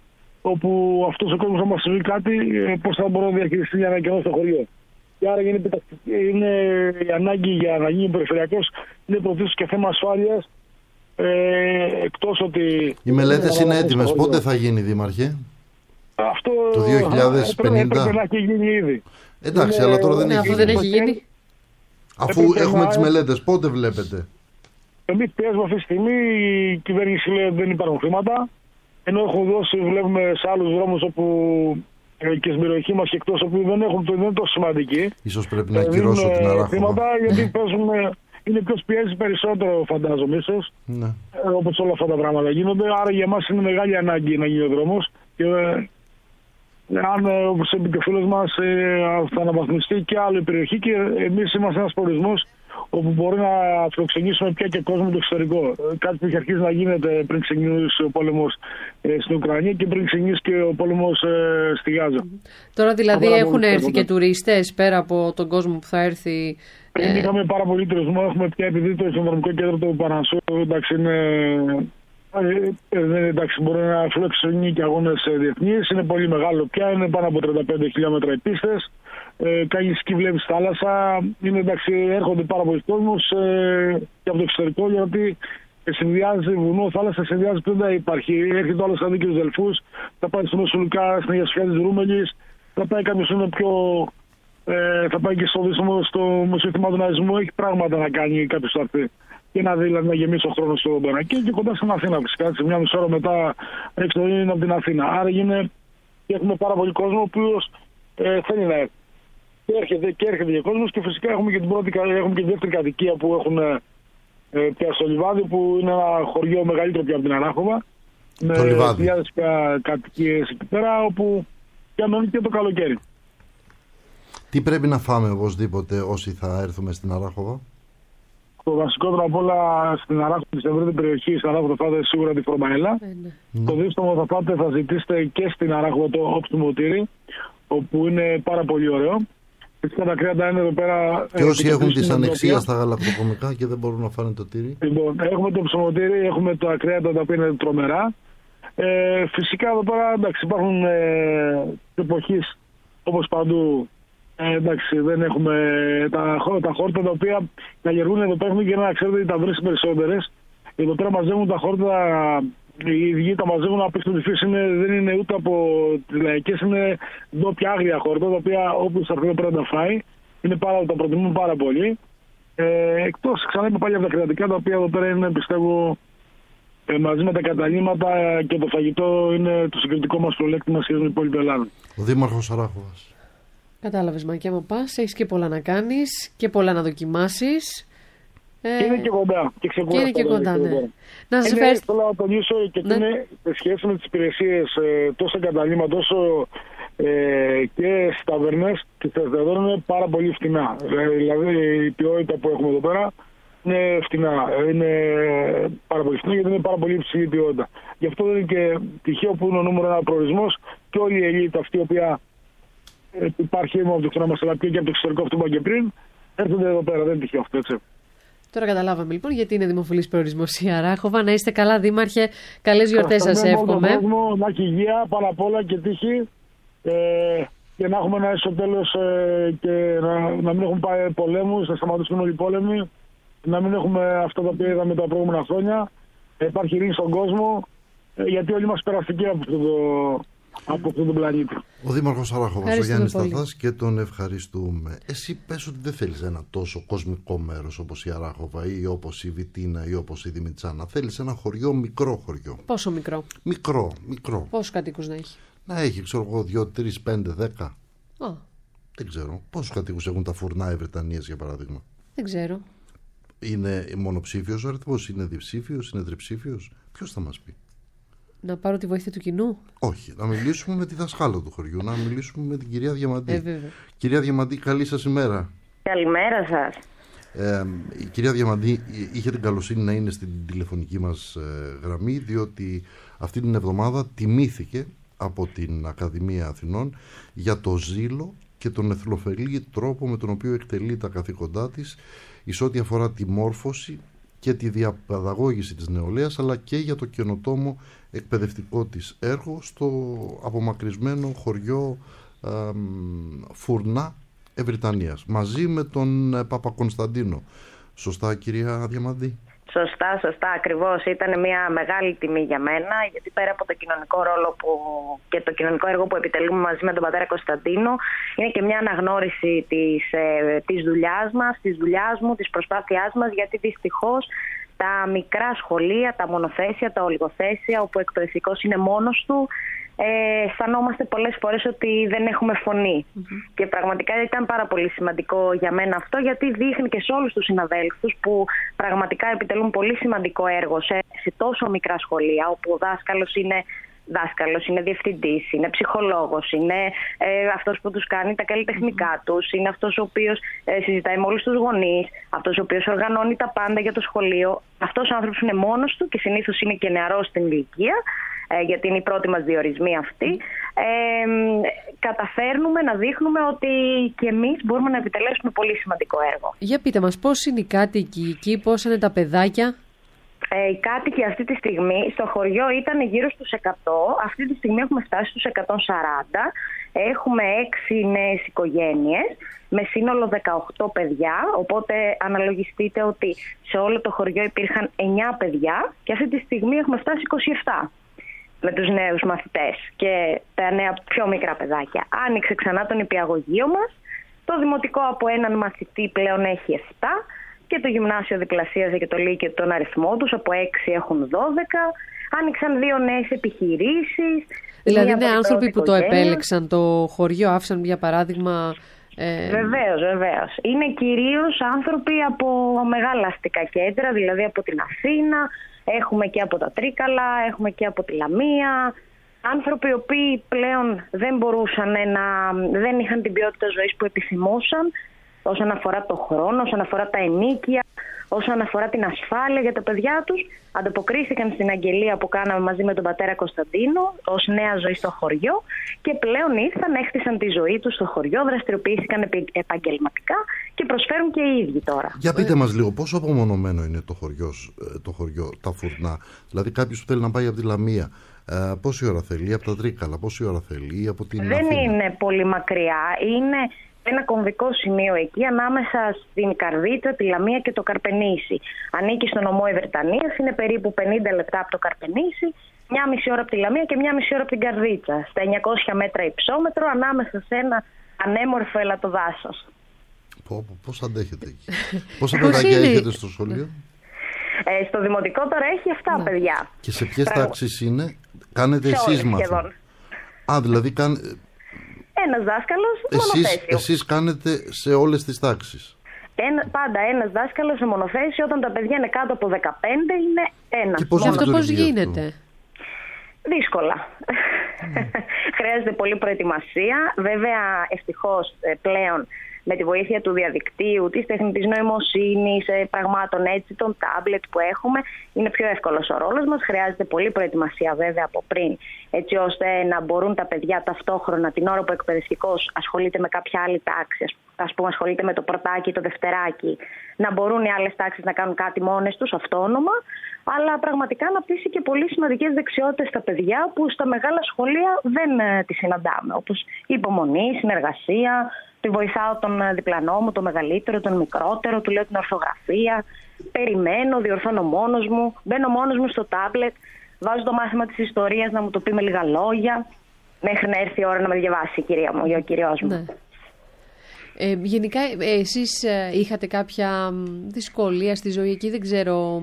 όπου αυτός ο κόσμος θα μας συμβεί κάτι, πώς θα μπορώ να διαχειριστεί για να κενώ στο χωριό. Και άρα είναι, είναι η ανάγκη για να γίνει περιφερειακός, είναι πρωτίστως και θέμα ασφάλειας. Ε, εκτός ότι...
Οι μελέτες είναι έτοιμες. Πότε θα γίνει, Δήμαρχε?
Αυτό
το δύο χιλιάδες πενήντα.
Έπρεπε να έχει γίνει ήδη.
Εντάξει,
είναι,
αλλά τώρα δεν,
ναι,
έχει,
αφού δεν έχει γίνει.
Αφού έπρεπε έχουμε να... τις μελέτες, πότε βλέπετε?
Εμείς πιέζουμε αυτή τη στιγμή, η κυβέρνηση λέει ότι δεν υπάρχουν χρήματα, ενώ έχουν δώσει, βλέπουμε σε άλλους δρόμους όπου και στην περιοχή μας και εκτός όπου δεν έχουν, δεν είναι τόσο σημαντική.
Ίσως πρέπει να ακυρώσω την Αράχοβα.
Χρήματα, γιατί παίζουν, είναι ποιος πιέζει περισσότερο, φαντάζομαι ίσως, ναι. Όπως όλα αυτά τα πράγματα γίνονται. Άρα για εμάς είναι μεγάλη ανάγκη να γίνει ο δρόμος. Και αν, όπως είπε και ο φίλος μας, θα αναβαθμιστεί και άλλη περιοχή και εμείς είμαστε ένας προορισμός όπου μπορεί να φιλοξενήσουμε πια και κόσμο το εξωτερικό. Κάτι που είχε αρχίσει να γίνεται πριν ξεκινήσει ο πόλεμος ε, στην Ουκρανία και πριν ξεκινήσει και ο πόλεμος ε, στη Γάζα.
Τώρα δηλαδή έχουν έρθει και τουρίστες πέρα από τον κόσμο που θα έρθει.
Πριν ε... είχαμε πάρα πολύ τουρισμό, έχουμε πια επειδή το Ισοδρομικό Κέντρο του Παρνασσού εντάξει είναι... Ε, εντάξει, μπορεί να φιλοξενεί και αγώνες διεθνείς, είναι πολύ μεγάλο πια, είναι πάνω από τριάντα πέντε χιλιόμετρα οι πίστες. Ε, κάνει σκι, βλέπει θάλασσα. Είναι, εντάξει, έρχονται πάρα πολλοί κόσμος ε, και από το εξωτερικό γιατί συνδυάζει βουνό, θάλασσα, συνδυάζει που δεν υπάρχει. Έρχεται άλλο στα δίκαιους Δελφούς, θα πάει στο Μεσολικά, στην Αγία Σοφιά της Ρούμελης, θα πάει κάποιος είναι πιο. Ε, θα πάει και στο Δήμο, στο Μουσείο Θυμάτων. Έχει πράγματα να κάνει κάποιος θα έρθει και να, δει, να γεμίσει ο χρόνος στο Μπερακί και κοντά στην Αθήνα φυσικά. Σε μια μισή ώρα μετά έξω είναι από την Αθήνα. Άρα είναι, έχουμε πάρα πολύ κόσμο ο οποίος ε, θέλει να έρθει. Και έρχεται και έρχεται και κόσμος και φυσικά έχουμε και την, πρώτη, έχουμε και την δεύτερη κατοικία που έχουν ε, πια στο Λιβάδι, που είναι ένα χωριό μεγαλύτερο πια από την Αράχοβα. Με χιλιάδες κατοικίες εκεί πέρα, όπου πια μένουν και το καλοκαίρι.
Τι πρέπει να φάμε οπωσδήποτε όσοι θα έρθουμε στην Αράχοβα?
Το βασικότερο απ' όλα στην Αράχοβα, στην ευρύτερη περιοχή, στην Αράχοβα θα φάτε σίγουρα τη φορμαέλα. Mm. Το δύστομο θα φάτε, θα ζητήσετε και στην Αράχοβα το όψιμο τύρι, όπου είναι πάρα πολύ ωραίο. Τα κρέατα είναι εδώ πέρα.
Και όσοι έχουν δυσανεξία στα γαλακτοκομικά και δεν μπορούν να φάνε το τύρι.
Λοιπόν, έχουμε το ψωμοτήρι, έχουμε τα κρέατα τα οποία είναι τρομερά. Ε, φυσικά εδώ πέρα εντάξει, υπάρχουν ε, εποχής όπως παντού. Ε, εντάξει, δεν έχουμε τα, τα χόρτα τα οποία καλλιεργούν εδώ πέρα και να ξέρετε ότι τα βρεις περισσότερες. Εδώ πέρα μαζεύουν τα χόρτα. Οι ίδιοι τα μαζεύουν απ' έξω τη φύση, δεν είναι ούτε από τις λαϊκές, είναι ντόπια άγρια χόρτα, τα οποία όποιος θα πρέπει να τα φάει, είναι πάρα, τα προτιμούν πάρα πολύ. Ε, εκτός, ξανά είπα πάλι από τα κρεατικά, τα οποία εδώ πέρα είναι, πιστεύω, ε, μαζί με τα καταλήμματα και το φαγητό είναι το συγκριτικό μας προλέκτημα σχέση με την υπόλοιπη Ελλάδα.
Ο Δήμαρχος Αράχοβας.
Κατάλαβες, Μακιά μου πας, έχεις και πολλά να κάνεις και πολλά να δοκιμάσεις.
Ε, είναι και κοντά. Και, και
είναι και κοντά, ναι. Να σας
ευχαριστώ. Θέλω να τονίσω και ναι. Είναι σε σχέση με τις υπηρεσίες ε, τόσο καταλήμματα όσο ε, και στις ταβέρνες και στις δεδομένες είναι πάρα πολύ φτηνά. Ε, δηλαδή η ποιότητα που έχουμε εδώ πέρα είναι φτηνά. Είναι πάρα πολύ φτηνά γιατί είναι πάρα πολύ υψηλή ποιότητα. Γι' αυτό είναι και τυχαίο που είναι ο νούμερο ένα προορισμός και όλη η ελίτ αυτή η οποία ε, υπάρχει από το χώρα μας αλλά και από το εξωτερικό αυτό που είπα και πριν έρχονται εδώ πέρα. Δεν είναι τυχαίο αυτό, έτσι.
Τώρα καταλάβαμε λοιπόν γιατί είναι δημοφιλής προορισμός η Αράχοβα. Να είστε καλά, Δήμαρχε. Καλές γιορτές σας εύχομαι.
Κόσμο, να έχει υγεία πάνω απ' όλα και τύχη. Ε, και να έχουμε ένα ίσο τέλος ε, και να, να μην έχουμε πάει πολέμους, να σταματήσουν όλοι οι πόλεμοι. Να μην έχουμε αυτά τα οποία είδαμε τα προηγούμενα χρόνια. Ε, υπάρχει ειρήνη στον κόσμο. Ε, γιατί όλοι είμαστε περαστικοί από αυτό το. Από αυτόν τον πλανήτη.
Ο Δήμαρχος Αράχοβας, ο Γιάννης Σταθάς, και τον ευχαριστούμε. Εσύ πες ότι δεν θέλεις ένα τόσο κοσμικό μέρος όπως η Αράχοβα ή όπως η Βιτίνα ή όπως η Δημητσάνα. Θέλεις ένα χωριό, μικρό χωριό.
Πόσο μικρό?
Μικρό, μικρό.
Πόσους κατοίκους να έχει?
Να έχει, ξέρω εγώ, δύο, τρεις, πέντε, δέκα.
Α.
Δεν ξέρω. Πόσους κατοίκους έχουν τα φουρνά οι Βρετανίες, για παράδειγμα?
Δεν ξέρω.
Είναι μονοψήφιος ο αριθμός, είναι διψήφιος, είναι τριψήφιος? Ποιος θα μας πει?
Να πάρω τη βοήθεια του κοινού.
Όχι, να μιλήσουμε με τη δασκάλα του χωριού, να μιλήσουμε με την κυρία Διαμαντή.
Ε, βέβαια.
Κυρία Διαμαντή, καλή σας ημέρα.
Καλημέρα σας.
Ε, η κυρία Διαμαντή είχε την καλοσύνη να είναι στην τηλεφωνική μας ε, γραμμή, διότι αυτή την εβδομάδα τιμήθηκε από την Ακαδημία Αθηνών για το ζήλο και τον εθνοφελή τρόπο με τον οποίο εκτελεί τα καθήκοντά της εις ό,τι αφορά τη μόρφωση και τη διαπαιδαγώγηση της νεολαίας, αλλά και για το καινοτόμο εκπαιδευτικό της έργο στο απομακρυσμένο χωριό ε, Φουρνά Ευρυτανίας, μαζί με τον ε, Παπακωνσταντίνο. Σωστά, κυρία Διαμαντή?
Σωστά, σωστά, ακριβώς. Ήταν μια μεγάλη τιμή για μένα, γιατί πέρα από το κοινωνικό ρόλο που, και το κοινωνικό έργο που επιτελούμε μαζί με τον πατέρα Κωνσταντίνο, είναι και μια αναγνώριση της, ε, της δουλειάς μας, της δουλειάς μου, της προσπάθειάς μας, γιατί δυστυχώς τα μικρά σχολεία, τα μονοθέσια, τα ολιγοθέσια, όπου ο εκπαιδευτικός είναι μόνος του, Ε, αισθανόμαστε πολλές φορές ότι δεν έχουμε φωνή. Mm-hmm. Και πραγματικά ήταν πάρα πολύ σημαντικό για μένα αυτό, γιατί δείχνει και σε όλους τους συναδέλφους που πραγματικά επιτελούν πολύ σημαντικό έργο σε, σε τόσο μικρά σχολεία, όπου ο δάσκαλος είναι δάσκαλος, είναι διευθυντής, είναι ψυχολόγος, είναι ε, αυτός που τους κάνει τα καλλιτεχνικά τους, είναι αυτός ο οποίος ε, συζητάει με όλους τους γονείς, αυτός ο οποίος οργανώνει τα πάντα για το σχολείο. Αυτός ο άνθρωπος είναι μόνος του και συνήθως είναι και νεαρός στην ηλικία, ε, γιατί είναι η πρώτη μας διορισμοί αυτή. Ε, καταφέρνουμε να δείχνουμε ότι και εμείς μπορούμε να επιτελέσουμε πολύ σημαντικό έργο.
Για πείτε μας, πώς είναι οι κάτοικοι εκεί, πώς είναι τα παιδάκια?
Ε, οι κάτοικοι αυτή τη στιγμή στο χωριό ήταν γύρω στους εκατό. Αυτή τη στιγμή έχουμε φτάσει στους εκατόν σαράντα. Έχουμε έξι νέες οικογένειες με σύνολο δεκαοκτώ παιδιά. Οπότε αναλογιστείτε ότι σε όλο το χωριό υπήρχαν εννιά παιδιά και αυτή τη στιγμή έχουμε φτάσει είκοσι επτά με τους νέους μαθητές και τα νέα πιο μικρά παιδάκια. Άνοιξε ξανά το νηπιαγωγείο μας. Το δημοτικό από έναν μαθητή πλέον έχει επτά. Και το γυμνάσιο διπλασίαζε και το λύκειο τον αριθμό τους, από έξι έχουν δώδεκα. Άνοιξαν δύο νέες επιχειρήσεις.
Δηλαδή είναι άνθρωποι που το επέλεξαν το χωριό, άφησαν για παράδειγμα... Ε...
Βεβαίως, βεβαίως. Είναι κυρίως άνθρωποι από μεγάλα αστικά κέντρα, δηλαδή από την Αθήνα, έχουμε και από τα Τρίκαλα, έχουμε και από τη Λαμία. Άνθρωποι οι οποίοι πλέον δεν μπορούσαν να... δεν είχαν την ποιότητα ζωής που επιθυμούσαν, όσον αφορά το χρόνο, όσον αφορά τα ενοίκια, όσον αφορά την ασφάλεια για τα παιδιά τους, ανταποκρίθηκαν στην αγγελία που κάναμε μαζί με τον πατέρα Κωνσταντίνο ως νέα ζωή στο χωριό και πλέον ήρθαν, έκτισαν τη ζωή τους στο χωριό, δραστηριοποιήθηκαν επαγγελματικά και προσφέρουν και οι ίδιοι τώρα.
Για πείτε μας λίγο, πόσο απομονωμένο είναι το χωριό, το χωριό τα Φουρνά? Δηλαδή κάποιος που θέλει να πάει από τη Λαμία, ε, πόση ώρα θέλει, από τα Τρίκαλα, πόση ώρα θέλει, από την
Δεν
Αθήνα?
είναι πολύ μακριά, είναι ένα κομβικό σημείο εκεί ανάμεσα στην Καρδίτσα, τη Λαμία και το Καρπενήσι. Ανήκει στο νομό Ευρυτανίας, είναι περίπου πενήντα λεπτά από το Καρπενήσι, μια μισή ώρα από τη Λαμία και μια μισή ώρα από την Καρδίτσα. Στα εννιακόσια μέτρα υψόμετρο, ανάμεσα σε ένα ανέμορφο ελαττοδάσος.
Πώς αντέχετε εκεί? Πόσα παιδάκια έχετε στο σχολείο?
Ε, στο δημοτικό τώρα έχει επτά παιδιά.
Και σε ποιες τάξεις είναι? Κάνετε εσείς μάθημα? Α, δηλαδή κάνε...
Ένας δάσκαλος
εσείς,
μονοθέσιο.
Εσείς κάνετε σε όλες τις τάξεις?
Ένα, πάντα ένας δάσκαλος σε μονοθέσιο. Όταν τα παιδιά είναι κάτω από δεκαπέντε είναι ένας.
Και πώς
και αυτό πώς
γίνεται?
γίνεται?
Δύσκολα. Mm. Χρειάζεται πολλή προετοιμασία. Βέβαια, ευτυχώς πλέον με τη βοήθεια του διαδικτύου, της τεχνητής νοημοσύνης, πραγμάτων έτσι, των τάμπλετ που έχουμε, είναι πιο εύκολος ο ρόλος μας. Χρειάζεται πολλή προετοιμασία βέβαια από πριν, έτσι ώστε να μπορούν τα παιδιά ταυτόχρονα την ώρα που ο εκπαιδευτικός ασχολείται με κάποια άλλη τάξη, ας πούμε ασχολείται με το πρωτάκι, το δευτεράκι, να μπορούν οι άλλες τάξεις να κάνουν κάτι μόνες τους, αυτόνομα, αλλά πραγματικά να πείσει και πολύ σημαντικές δεξιότητες στα παιδιά που στα μεγάλα σχολεία δεν ε, τις συναντάμε, όπως υπομονή, συνεργασία. Τη βοηθάω τον διπλανό μου, τον μεγαλύτερο, τον μικρότερο, του λέω την ορθογραφία, περιμένω, διορθώνω μόνος μου, μπαίνω μόνος μου στο τάμπλετ, βάζω το μάθημα της ιστορίας να μου το πει με λίγα λόγια, μέχρι να έρθει η ώρα να με διαβάσει η κυρία μου ή ο κυριός μου.
Ναι. Ε, γενικά εσείς είχατε κάποια δυσκολία στη ζωή εκεί, δεν ξέρω,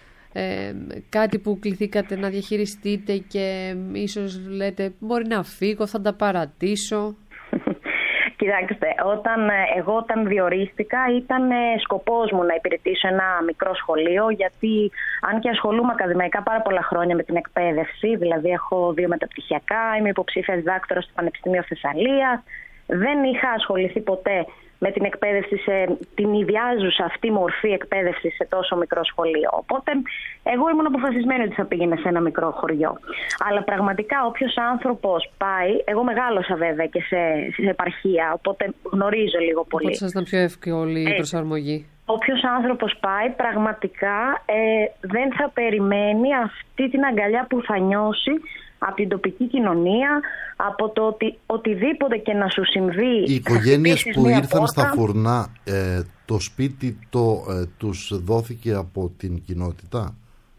ε, κάτι που κληθήκατε να διαχειριστείτε και ίσως λέτε μπορεί να φύγω, θα τα παρατήσω?
Κοιτάξτε, όταν, εγώ όταν διορίστηκα ήταν σκοπός μου να υπηρετήσω ένα μικρό σχολείο, γιατί αν και ασχολούμαι ακαδημαϊκά πάρα πολλά χρόνια με την εκπαίδευση, δηλαδή έχω δύο μεταπτυχιακά, είμαι υποψήφια διδάκτορας στο Πανεπιστήμιο Θεσσαλίας, δεν είχα ασχοληθεί ποτέ με την εκπαίδευση σε την ιδιάζουσα αυτή μορφή εκπαίδευση σε τόσο μικρό σχολείο. Οπότε εγώ ήμουν αποφασισμένη ότι θα πήγαινα σε ένα μικρό χωριό. Αλλά πραγματικά όποιος άνθρωπος πάει, εγώ μεγάλωσα βέβαια και σε, σε επαρχία, οπότε γνωρίζω λίγο πολύ.
Οπότε σας ήταν πιο εύκολη η προσαρμογή.
όποιος άνθρωπος πάει πραγματικά ε, δεν θα περιμένει αυτή την αγκαλιά που θα νιώσει από την τοπική κοινωνία, από το ότι οτιδήποτε και να σου συμβεί.
Οι οικογένειες που ήρθαν
πόρτα,
στα Φουρνά, ε, το σπίτι το, ε, τους δόθηκε από την κοινότητα.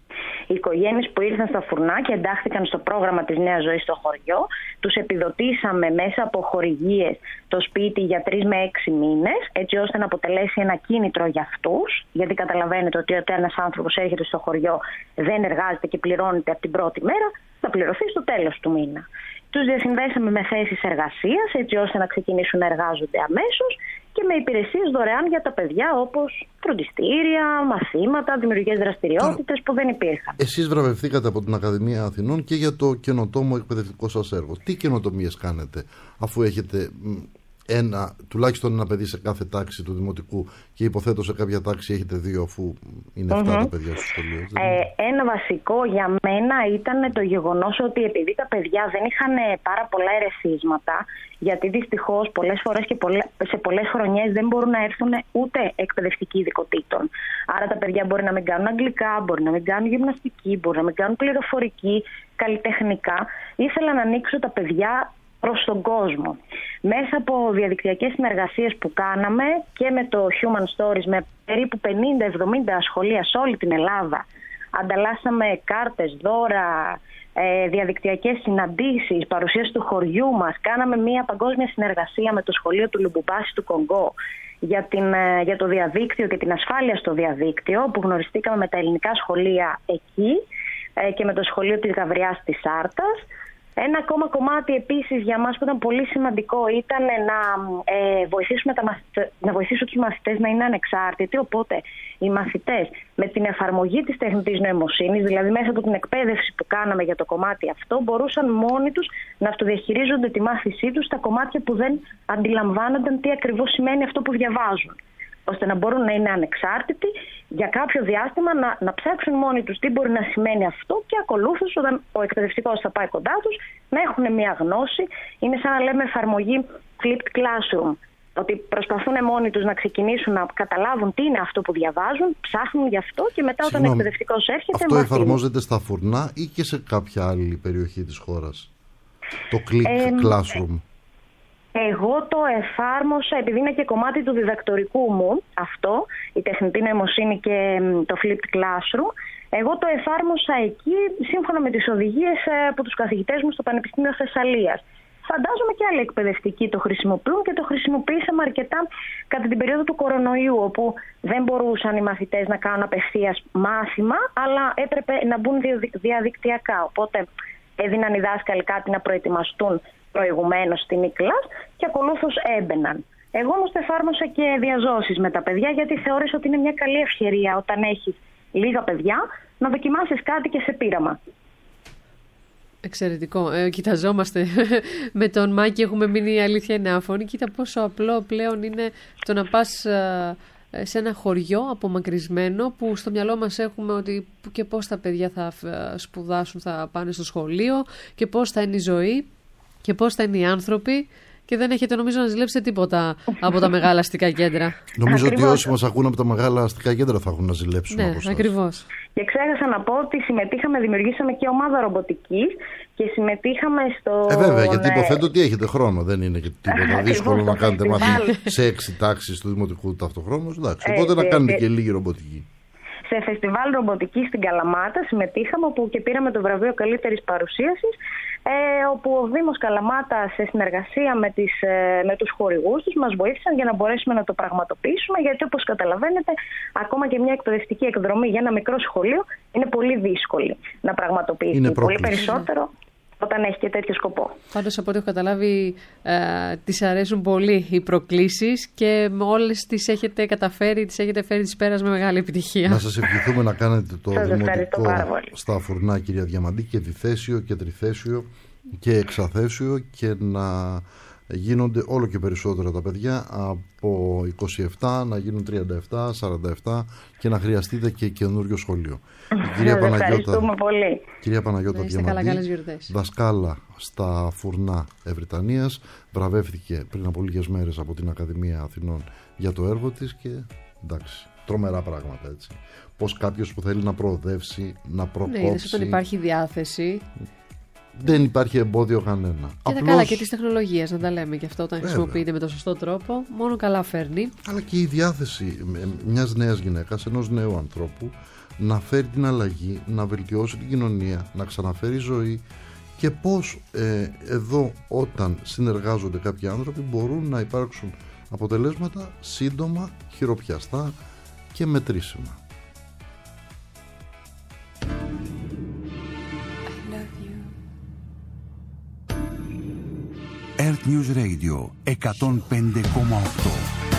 Οι οικογένειες που ήρθαν στα Φουρνά και εντάχθηκαν στο πρόγραμμα της Νέας Ζωής στο χωριό, τους επιδοτήσαμε μέσα από χορηγίες το σπίτι για τρεις με έξι μήνες, έτσι ώστε να αποτελέσει ένα κίνητρο για αυτούς, γιατί καταλαβαίνετε ότι όταν ένας άνθρωπος έρχεται στο χωριό, δεν εργάζεται και πληρώνεται από την πρώτη μέρα, θα πληρωθεί στο τέλος του μήνα. Τους διασυνδέσαμε με θέσεις εργασίας, έτσι ώστε να ξεκινήσουν να εργάζονται αμέσως, και με υπηρεσίες δωρεάν για τα παιδιά, όπως φροντιστήρια, μαθήματα, δημιουργικές δραστηριότητες που δεν υπήρχαν.
Εσείς βραβευθήκατε από την Ακαδημία Αθηνών και για το καινοτόμο εκπαιδευτικό σας έργο. Τι καινοτομίες κάνετε, αφού έχετε ένα, τουλάχιστον ένα παιδί σε κάθε τάξη του δημοτικού, και υποθέτω σε κάποια τάξη έχετε δύο, αφού είναι αυτά mm-hmm. τα παιδιά στο σχολείο?
Ε, ένα βασικό για μένα ήταν το γεγονός ότι επειδή τα παιδιά δεν είχαν πάρα πολλά ερεθίσματα, γιατί δυστυχώς πολλές φορές και σε πολλές χρονιές δεν μπορούν να έρθουν ούτε εκπαιδευτικοί ειδικοτήτων. Άρα τα παιδιά μπορεί να μην κάνουν αγγλικά, μπορεί να μην κάνουν γυμναστική, μπορεί να μην κάνουν πληροφορική, καλλιτεχνικά. Ήθελα να ανοίξω τα παιδιά προς τον κόσμο. Μέσα από διαδικτυακές συνεργασίες που κάναμε και με το Human Stories, με περίπου πενήντα εβδομήντα σχολεία σε όλη την Ελλάδα, ανταλλάσσαμε κάρτες, δώρα, ε, διαδικτυακές συναντήσεις, παρουσίαση του χωριού μας. Κάναμε μια παγκόσμια συνεργασία με το σχολείο του Λουμπουμπάση του Κονγκό για, την, ε, για το διαδίκτυο και την ασφάλεια στο διαδίκτυο, που γνωριστήκαμε με τα ελληνικά σχολεία εκεί ε, και με το σχολείο της Γαβριάς της Άρτας. Ένα ακόμα κομμάτι επίσης για μας που ήταν πολύ σημαντικό ήταν να, ε, βοηθήσουμε τα μαθητές, να βοηθήσουμε τους μαθητές να είναι ανεξάρτητοι, οπότε οι μαθητές με την εφαρμογή της τεχνητής νοημοσύνης, δηλαδή μέσα από την εκπαίδευση που κάναμε για το κομμάτι αυτό, μπορούσαν μόνοι τους να αυτοδιαχειρίζονται τη μάθησή τους στα κομμάτια που δεν αντιλαμβάνονταν τι ακριβώς σημαίνει αυτό που διαβάζουν, ώστε να μπορούν να είναι ανεξάρτητοι για κάποιο διάστημα, να, να ψάξουν μόνοι τους τι μπορεί να σημαίνει αυτό, και ακολούθως όταν ο εκπαιδευτικός θα πάει κοντά τους να έχουν μια γνώση. Είναι σαν να λέμε εφαρμογή flipped classroom, ότι προσπαθούν μόνοι τους να ξεκινήσουν να καταλάβουν τι είναι αυτό που διαβάζουν, ψάχνουν γι' αυτό και μετά όταν ο εκπαιδευτικός έρχεται...
Αυτό μαθαίνουν. Εφαρμόζεται στα Φουρνά ή και σε κάποια άλλη περιοχή της χώρας, το click ε, classroom?
Εγώ το εφάρμοσα, επειδή είναι και κομμάτι του διδακτορικού μου αυτό, η τεχνητή νοημοσύνη και το flipped classroom, εγώ το εφάρμοσα εκεί σύμφωνα με τις οδηγίες από τους καθηγητές μου στο Πανεπιστήμιο Θεσσαλίας. Φαντάζομαι και άλλοι εκπαιδευτικοί το χρησιμοποιούν και το χρησιμοποίησαμε αρκετά κατά την περίοδο του κορονοϊού, όπου δεν μπορούσαν οι μαθητές να κάνουν απευθείας μάθημα, αλλά έπρεπε να μπουν διαδικτυακά. Οπότε έδιναν οι δάσκαλοι κάτι να προετοιμαστούν προηγουμένως στην e-class και ακολούθως έμπαιναν. Εγώ όμως το εφάρμοσα και διαζώσεις με τα παιδιά, γιατί θεώρησα ότι είναι μια καλή ευκαιρία όταν έχεις λίγα παιδιά να δοκιμάσεις κάτι και σε πείραμα.
Εξαιρετικό. Ε, κοιταζόμαστε με τον Μάκη, έχουμε μείνει, η αλήθεια είναι άφωνη. Κοίτα πόσο απλό πλέον είναι το να πας σε ένα χωριό απομακρυσμένο, που στο μυαλό μας έχουμε ότι και πώς τα παιδιά θα σπουδάσουν, θα πάνε στο σχολείο και πώς θα είναι η ζωή και πώς θα είναι οι άνθρωποι, και δεν έχετε νομίζω να ζηλέψετε τίποτα από τα μεγάλα αστικά κέντρα.
Νομίζω ακριβώς. Ότι όσοι μας ακούν από τα μεγάλα αστικά κέντρα θα έχουν να ζηλέψουν.
Ναι, ακριβώς.
Και ξέχασα να πω ότι συμμετείχαμε, δημιουργήσαμε και ομάδα ρομποτικής και συμμετείχαμε στο...
Ε, βέβαια, γιατί υποθέτω ότι έχετε χρόνο. Δεν είναι και τίποτα δύσκολο να κάνετε μάθημα σε έξι τάξεις του δημοτικού ταυτοχρόνως. Εντάξει, οπότε ε, να κάνετε ε, και λίγη ρομποτική.
Σε φεστιβάλ ρομποτικής στην Καλαμάτα συμμετείχαμε, όπου και πήραμε το βραβείο καλύτερης παρουσίασης, ε, όπου ο Δήμος Καλαμάτα σε συνεργασία με, τις, ε, με τους χορηγούς τους μας βοήθησαν για να μπορέσουμε να το πραγματοποιήσουμε, γιατί όπως καταλαβαίνετε ακόμα και μια εκπαιδευτική εκδρομή για ένα μικρό σχολείο είναι πολύ δύσκολη να πραγματοποιηθεί. Πολύ περισσότερο όταν έχει και τέτοιο σκοπό.
Πάντως, από ό,τι έχω καταλάβει, ε, τις αρέσουν πολύ οι προκλήσεις και με όλες τις έχετε καταφέρει, τις έχετε φέρει τις πέρας με μεγάλη επιτυχία.
Να σας ευχηθούμε να κάνετε το δημοτικό στα Φουρνά, κυρία Διαμαντή, και διθέσιο και τριθέσιο και εξαθέσιο, και να γίνονται όλο και περισσότερα τα παιδιά, από είκοσι επτά να γίνουν τριάντα επτά, σαράντα επτά, και να χρειαστείτε και καινούριο σχολείο. Κυρία Παναγιώτα,
πολύ.
Κυρία Παναγιώτα Διαμαντή, δασκάλα στα Φουρνά Ευρυτανίας, βραβεύτηκε πριν από λίγες μέρες από την Ακαδημία Αθηνών για το έργο της, και Εντάξει, τρομερά πράγματα, έτσι. Πώς κάποιος που θέλει να προοδεύσει, να προκόψει.
Ναι, είδες, όταν υπάρχει διάθεση.
Δεν υπάρχει εμπόδιο κανένα.
Και
Απλώς...
τα καλά και της τεχνολογίας, να τα λέμε και αυτό, όταν Βέβαια. χρησιμοποιείται με το σωστό τρόπο, μόνο καλά φέρνει.
Αλλά και η διάθεση μιας νέας γυναίκας, ενός νέου ανθρώπου, να φέρει την αλλαγή, να βελτιώσει την κοινωνία, να ξαναφέρει ζωή. Και πώς ε, εδώ, όταν συνεργάζονται κάποιοι άνθρωποι, μπορούν να υπάρξουν αποτελέσματα σύντομα, χειροπιαστά και μετρήσιμα.
Earth News Radio εκατόν πέντε κόμμα οκτώ.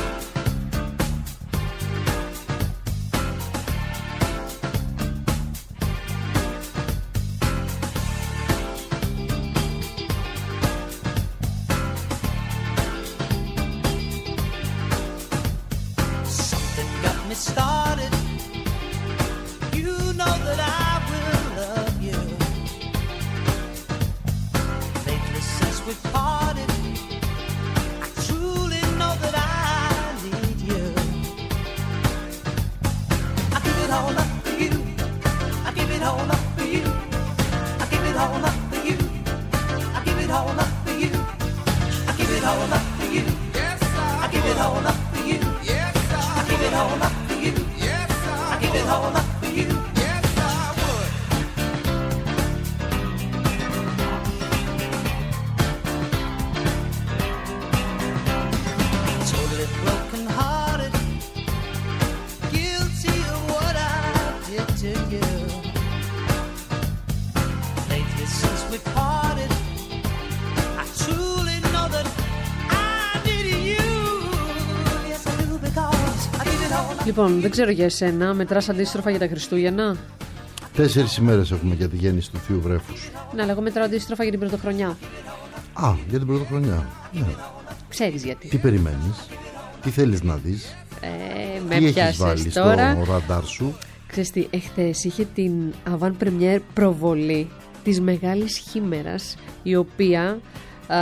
Λοιπόν, δεν ξέρω για εσένα, μετράς αντίστροφα για τα Χριστούγεννα?
Τέσσερις ημέρες έχουμε για τη γέννηση του Θείου Βρέφους.
Ναι, αλλά εγώ μετράω αντίστροφα για την Πρωτοχρονιά.
Α, για την Πρωτοχρονιά. Ναι.
Ξέρεις γιατί.
Τι περιμένεις, τι θέλεις να δεις,
ε, με
τι έχεις βάλει
τώρα
στο ραντάρ σου.
Ξέρεις τι, εχθές είχε την avant premiere προβολή της Μεγάλης Χήμερας, η οποία α,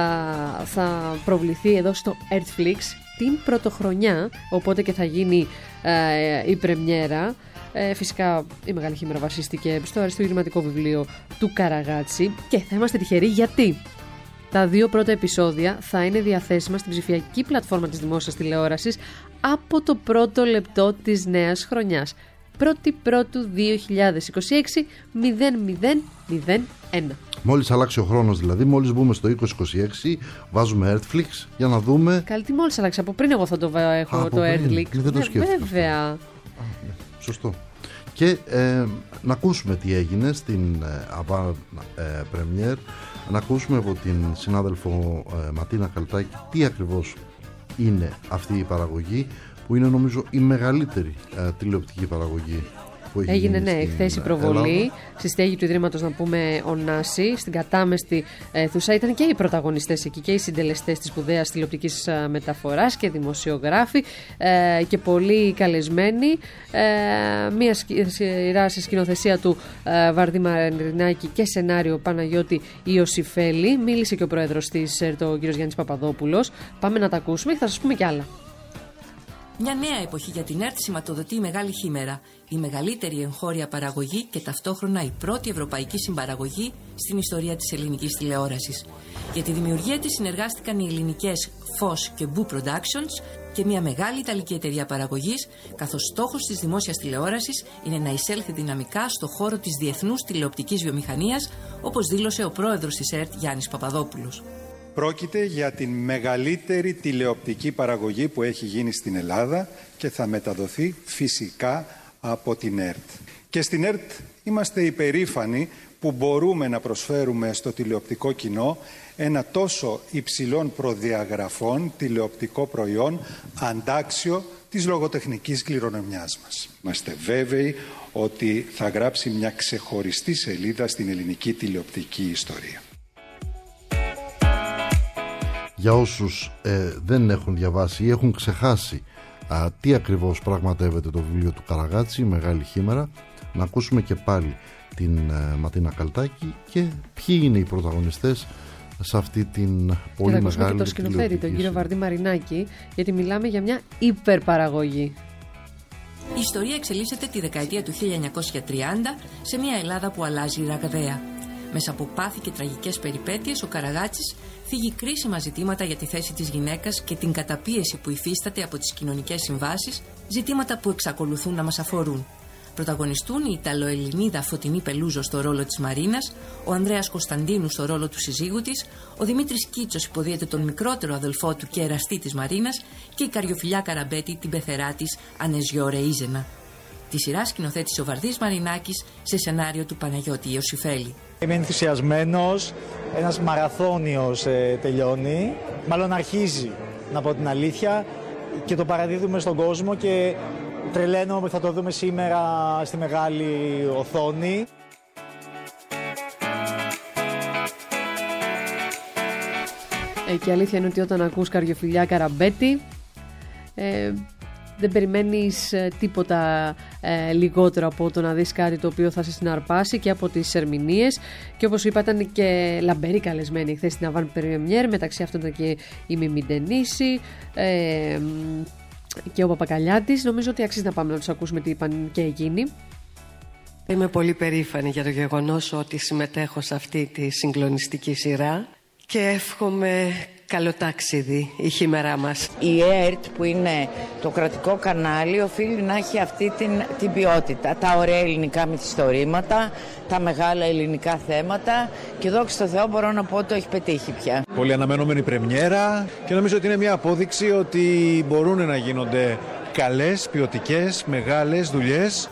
θα προβληθεί εδώ στο Earthflix την Πρωτοχρονιά, οπότε και θα γίνει ε, η πρεμιέρα. Ε, φυσικά η Μεγάλη Χήμερα βασίστηκε στο αριστουργηματικό βιβλίο του Καραγάτση και θα είμαστε τυχεροί γιατί τα δύο πρώτα επεισόδια θα είναι διαθέσιμα στην ψηφιακή πλατφόρμα της δημόσιας τηλεόρασης από το πρώτο λεπτό της νέας χρονιάς. πρώτη Πρώτου δύο χιλιάδες είκοσι έξι μηδέν μηδέν μηδέν ένα.
Μόλις αλλάξει ο χρόνος, δηλαδή, μόλις μπούμε στο είκοσι είκοσι έξι, βάζουμε Earthflix για να δούμε.
Καλή, τι μόλις αλλάξει, από πριν εγώ θα το έχω. Α, το Earthflix.
Δεν το σκέφτηκα.
Βέβαια. Α,
ναι. Σωστό. Και ε, να ακούσουμε τι έγινε στην ε, avant ε, premiere, να ακούσουμε από την συνάδελφο ε, Ματίνα Καλτάκη τι ακριβώς είναι αυτή η παραγωγή, που είναι νομίζω η μεγαλύτερη ε, τηλεοπτική παραγωγή που έχει
έγινε.
γίνει.
Ναι, χθες η προβολή Ελλάδα. Στη στέγη του Ιδρύματος, να πούμε, ο Νάση, στην κατάμεστη αίθουσα. Ήταν και οι πρωταγωνιστές εκεί και οι συντελεστές της σπουδαίας τηλεοπτικής μεταφοράς και δημοσιογράφοι ε, και πολλοί καλεσμένοι. Ε, μία σειρά σε σκηνοθεσία του ε, Βαρδί Μαρινάκη και σενάριο Παναγιώτη Ιωσιφέλη. Μίλησε και ο πρόεδρος της ΕΡΤ, ο κ. Γιάννης Παπαδόπουλος. Πάμε να τα ακούσουμε και θα σας πούμε κι άλλα.
Μια νέα εποχή για την ΕΡΤ σηματοδοτεί η Μεγάλη Χήμερα, η μεγαλύτερη εγχώρια παραγωγή και ταυτόχρονα η πρώτη ευρωπαϊκή συμπαραγωγή στην ιστορία της ελληνικής τηλεόρασης. Για τη δημιουργία της συνεργάστηκαν οι ελληνικές Φως και Μπου Productions και μια μεγάλη ιταλική εταιρεία παραγωγής, καθώς στόχος της δημόσιας τηλεόρασης είναι να εισέλθει δυναμικά στο χώρο της διεθνούς τηλεοπτικής βιομηχανίας, όπως δήλωσε ο πρόεδρος της ΕΡΤ Γιάννης Παπαδόπουλος.
Πρόκειται για την μεγαλύτερη τηλεοπτική παραγωγή που έχει γίνει στην Ελλάδα και θα μεταδοθεί φυσικά από την ΕΡΤ. Και στην ΕΡΤ είμαστε υπερήφανοι που μπορούμε να προσφέρουμε στο τηλεοπτικό κοινό ένα τόσο υψηλών προδιαγραφών τηλεοπτικό προϊόν αντάξιο της λογοτεχνικής κληρονομιάς μας. Είμαστε βέβαιοι ότι θα γράψει μια ξεχωριστή σελίδα στην ελληνική τηλεοπτική ιστορία.
Για όσους ε, δεν έχουν διαβάσει ή έχουν ξεχάσει α, τι ακριβώς πραγματεύεται το βιβλίο του Καραγάτση, η Μεγάλη Χήμερα, να ακούσουμε και πάλι την ε, Ματίνα Καλτάκη και ποιοι είναι οι πρωταγωνιστές σε αυτή την πολύ
και
μεγάλη
και το σκηνοθέτη, τον κύριο Βαρδί Μαρινάκη, γιατί μιλάμε για μια υπερπαραγωγή.
Η ιστορία εξελίσσεται τη δεκαετία του χίλια εννιακόσια τριάντα σε μια Ελλάδα που αλλάζει ραγδαία. Μέσα από πάθη και τραγικές περιπέτειες, ο Καραγάτσης θίγει κρίσιμα ζητήματα για τη θέση της γυναίκας και την καταπίεση που υφίσταται από τις κοινωνικές συμβάσεις, ζητήματα που εξακολουθούν να μας αφορούν. Πρωταγωνιστούν η Ιταλοελληνίδα Φωτεινή Πελούζο στο ρόλο της Μαρίνας, ο Ανδρέας Κωνσταντίνου στο ρόλο του συζύγου της, ο Δημήτρης Κίτσος υποδίεται τον μικρότερο αδελφό του και εραστή της Μαρίνας και η Καριοφιλιά Καραμπέτη την πεθερά της Ανεζιώ Ρεΐζενα. Τη σειρά σκηνοθέτησε ο Βαρδής Μαρινάκης σε σενάριο του Παναγιώτη Ιωσιφέλη.
Είμαι ενθουσιασμένος, ένας μαραθώνιος ε, τελειώνει, μάλλον αρχίζει, να πω την αλήθεια, και το παραδίδουμε στον κόσμο και τρελαίνομαι που θα το δούμε σήμερα στη μεγάλη οθόνη.
Ε, και η αλήθεια είναι ότι όταν ακούς Καριοφιλιά Καραμπέτη, ε, δεν περιμένεις τίποτα ε, λιγότερο από το να δεις κάτι το οποίο θα σε συναρπάσει και από τις ερμηνείες. Και όπως είπα, ήταν και λαμπερή καλεσμένη χθες στην Avant Première. Μεταξύ αυτών ήταν και η Μιμή Ντενίση ε, και ο Παπακαλιάτης. Νομίζω ότι αξίζει να πάμε να τους ακούσουμε τι είπαν και εκείνοι.
Είμαι πολύ περήφανη για το γεγονός ότι συμμετέχω σε αυτή τη συγκλονιστική σειρά και εύχομαι καλό ταξίδι η χήμερά μας.
Η ΕΡΤ, που είναι το κρατικό κανάλι, οφείλει να έχει αυτή την, την ποιότητα. Τα ωραία ελληνικά μυθιστορήματα, τα μεγάλα ελληνικά θέματα, και δόξα τω Θεώ μπορώ να πω ότι το έχει πετύχει πια.
Πολύ αναμενόμενη πρεμιέρα και νομίζω ότι είναι μια απόδειξη ότι μπορούν να γίνονται καλές, ποιοτικές, μεγάλες δουλειές.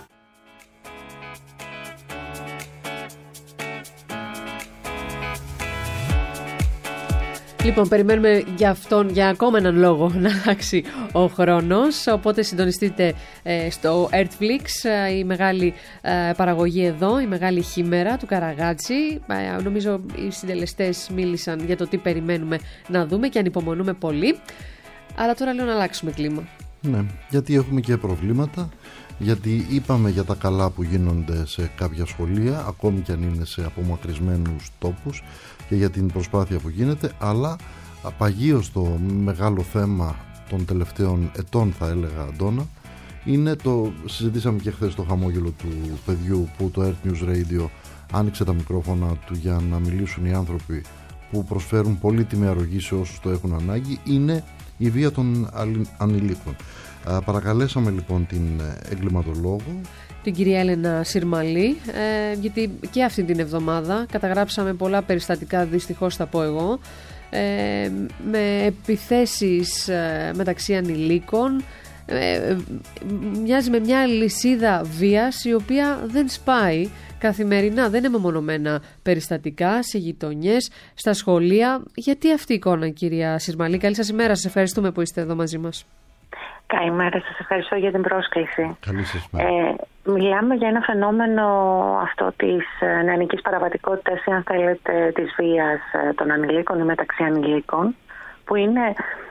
Λοιπόν, περιμένουμε για αυτόν, για ακόμα έναν λόγο, να αλλάξει ο χρόνος. Οπότε συντονιστείτε ε, στο Earthflix, ε, η μεγάλη ε, παραγωγή εδώ, η μεγάλη χήμερα του Καραγάτση. Ε, νομίζω οι συντελεστές μίλησαν για το τι περιμένουμε να δούμε και ανυπομονούμε πολύ. Αλλά τώρα λέω να αλλάξουμε κλίμα.
Ναι, γιατί έχουμε και προβλήματα. Γιατί είπαμε για τα καλά που γίνονται σε κάποια σχολεία, ακόμη και αν είναι σε απομακρυσμένους τόπους, και για την προσπάθεια που γίνεται, αλλά παγίως το μεγάλο θέμα των τελευταίων ετών, θα έλεγα, Αντώνα, είναι το, συζητήσαμε και χθες, το χαμόγελο του παιδιού που το Earth News Radio άνοιξε τα μικρόφωνα του για να μιλήσουν οι άνθρωποι που προσφέρουν πολύτιμη αρρωγή σε όσους το έχουν ανάγκη, είναι η βία των ανηλίκων. Α, παρακαλέσαμε λοιπόν την εγκληματολόγο,
την κυρία Έλενα Συρμαλή, ε, γιατί και αυτή την εβδομάδα καταγράψαμε πολλά περιστατικά, δυστυχώς θα πω εγώ, ε, με επιθέσεις ε, μεταξύ ανηλίκων. Ε, μοιάζει με μια λυσίδα βίας η οποία δεν σπάει καθημερινά, δεν είναι μεμονωμένα περιστατικά σε γειτονιές, στα σχολεία. Γιατί αυτή η εικόνα, κυρία Συρμαλή? Καλή σας ημέρα, σας ευχαριστούμε που είστε εδώ μαζί μας.
Καλημέρα, σας ευχαριστώ για την πρόσκληση.
Καλή σας μέρα.
Ε, μιλάμε για ένα φαινόμενο αυτό της νεανικής παραβατικότητας, ή αν θέλετε της βίας των ανηλίκων ή μεταξύ ανηλίκων, που είναι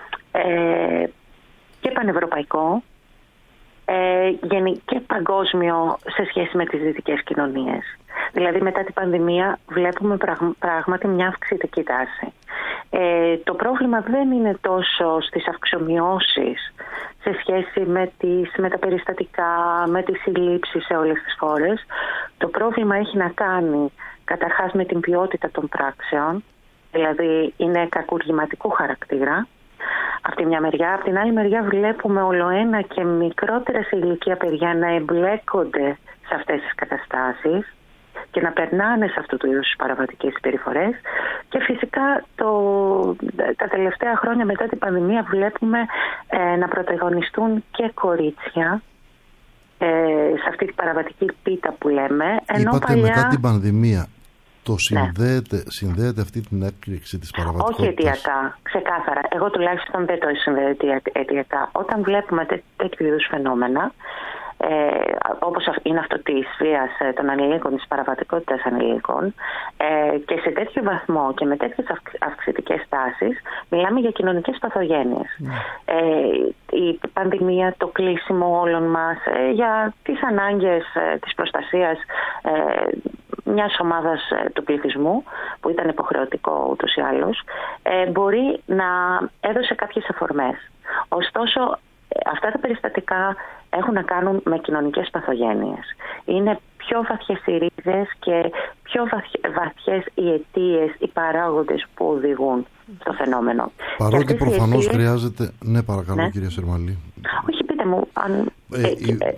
ε, και πανευρωπαϊκό ε, και παγκόσμιο σε σχέση με τις δυτικές κοινωνίες. Δηλαδή μετά την πανδημία βλέπουμε πράγματι μια αυξητική τάση. Ε, το πρόβλημα δεν είναι τόσο στις αυξομοιώσεις σε σχέση με, τις, με τα περιστατικά, με τις συλλήψεις σε όλες τις χώρες. Το πρόβλημα έχει να κάνει καταρχάς με την ποιότητα των πράξεων, δηλαδή είναι κακουργηματικού χαρακτήρα. Από τη μια μεριά, από την άλλη μεριά βλέπουμε ολοένα και μικρότερα σε ηλικία παιδιά να εμπλέκονται σε αυτές τις καταστάσεις και να περνάνε σε αυτού του είδους παραβατικές συμπεριφορές. Και φυσικά το, τα τελευταία χρόνια μετά την πανδημία βλέπουμε ε, να πρωταγωνιστούν και κορίτσια ε, σε αυτή την παραβατική πίτα που λέμε. Ενώ
είπατε παλιά... μετά την πανδημία. Το συνδέεται,
ναι.
συνδέεται αυτή την έκρηξη της παραβατικότητας?
Όχι αιτιακά, ξεκάθαρα. Εγώ τουλάχιστον δεν το συνδέω αιτιακά. Όταν βλέπουμε τέ, τέτοιου είδους φαινόμενα, Ε, όπως είναι αυτό της βίας των ανηλίκων, της παραβατικότητας ανηλίκων, ε, και σε τέτοιο βαθμό και με τέτοιες αυξητικές τάσεις μιλάμε για κοινωνικές παθογένειες. Mm. Ε, η πανδημία, το κλείσιμο όλων μας ε, για τις ανάγκες ε, της προστασίας ε, μιας ομάδας ε, του πληθυσμού που ήταν υποχρεωτικό ούτως ή άλλως, ε, μπορεί να έδωσε κάποιες αφορμές. Ωστόσο αυτά τα περιστατικά έχουν να κάνουν με κοινωνικές παθογένειες. Είναι πιο βαθιές οι ρίζες και πιο βαθιές οι αιτίες, οι παράγοντες που οδηγούν στο φαινόμενο.
Παρότι προφανώς αιτίες... χρειάζεται... Ναι, παρακαλώ, ναι. Κυρία Σερμαλή.
Όχι, πείτε μου. Αν...
Ε, ε, ε,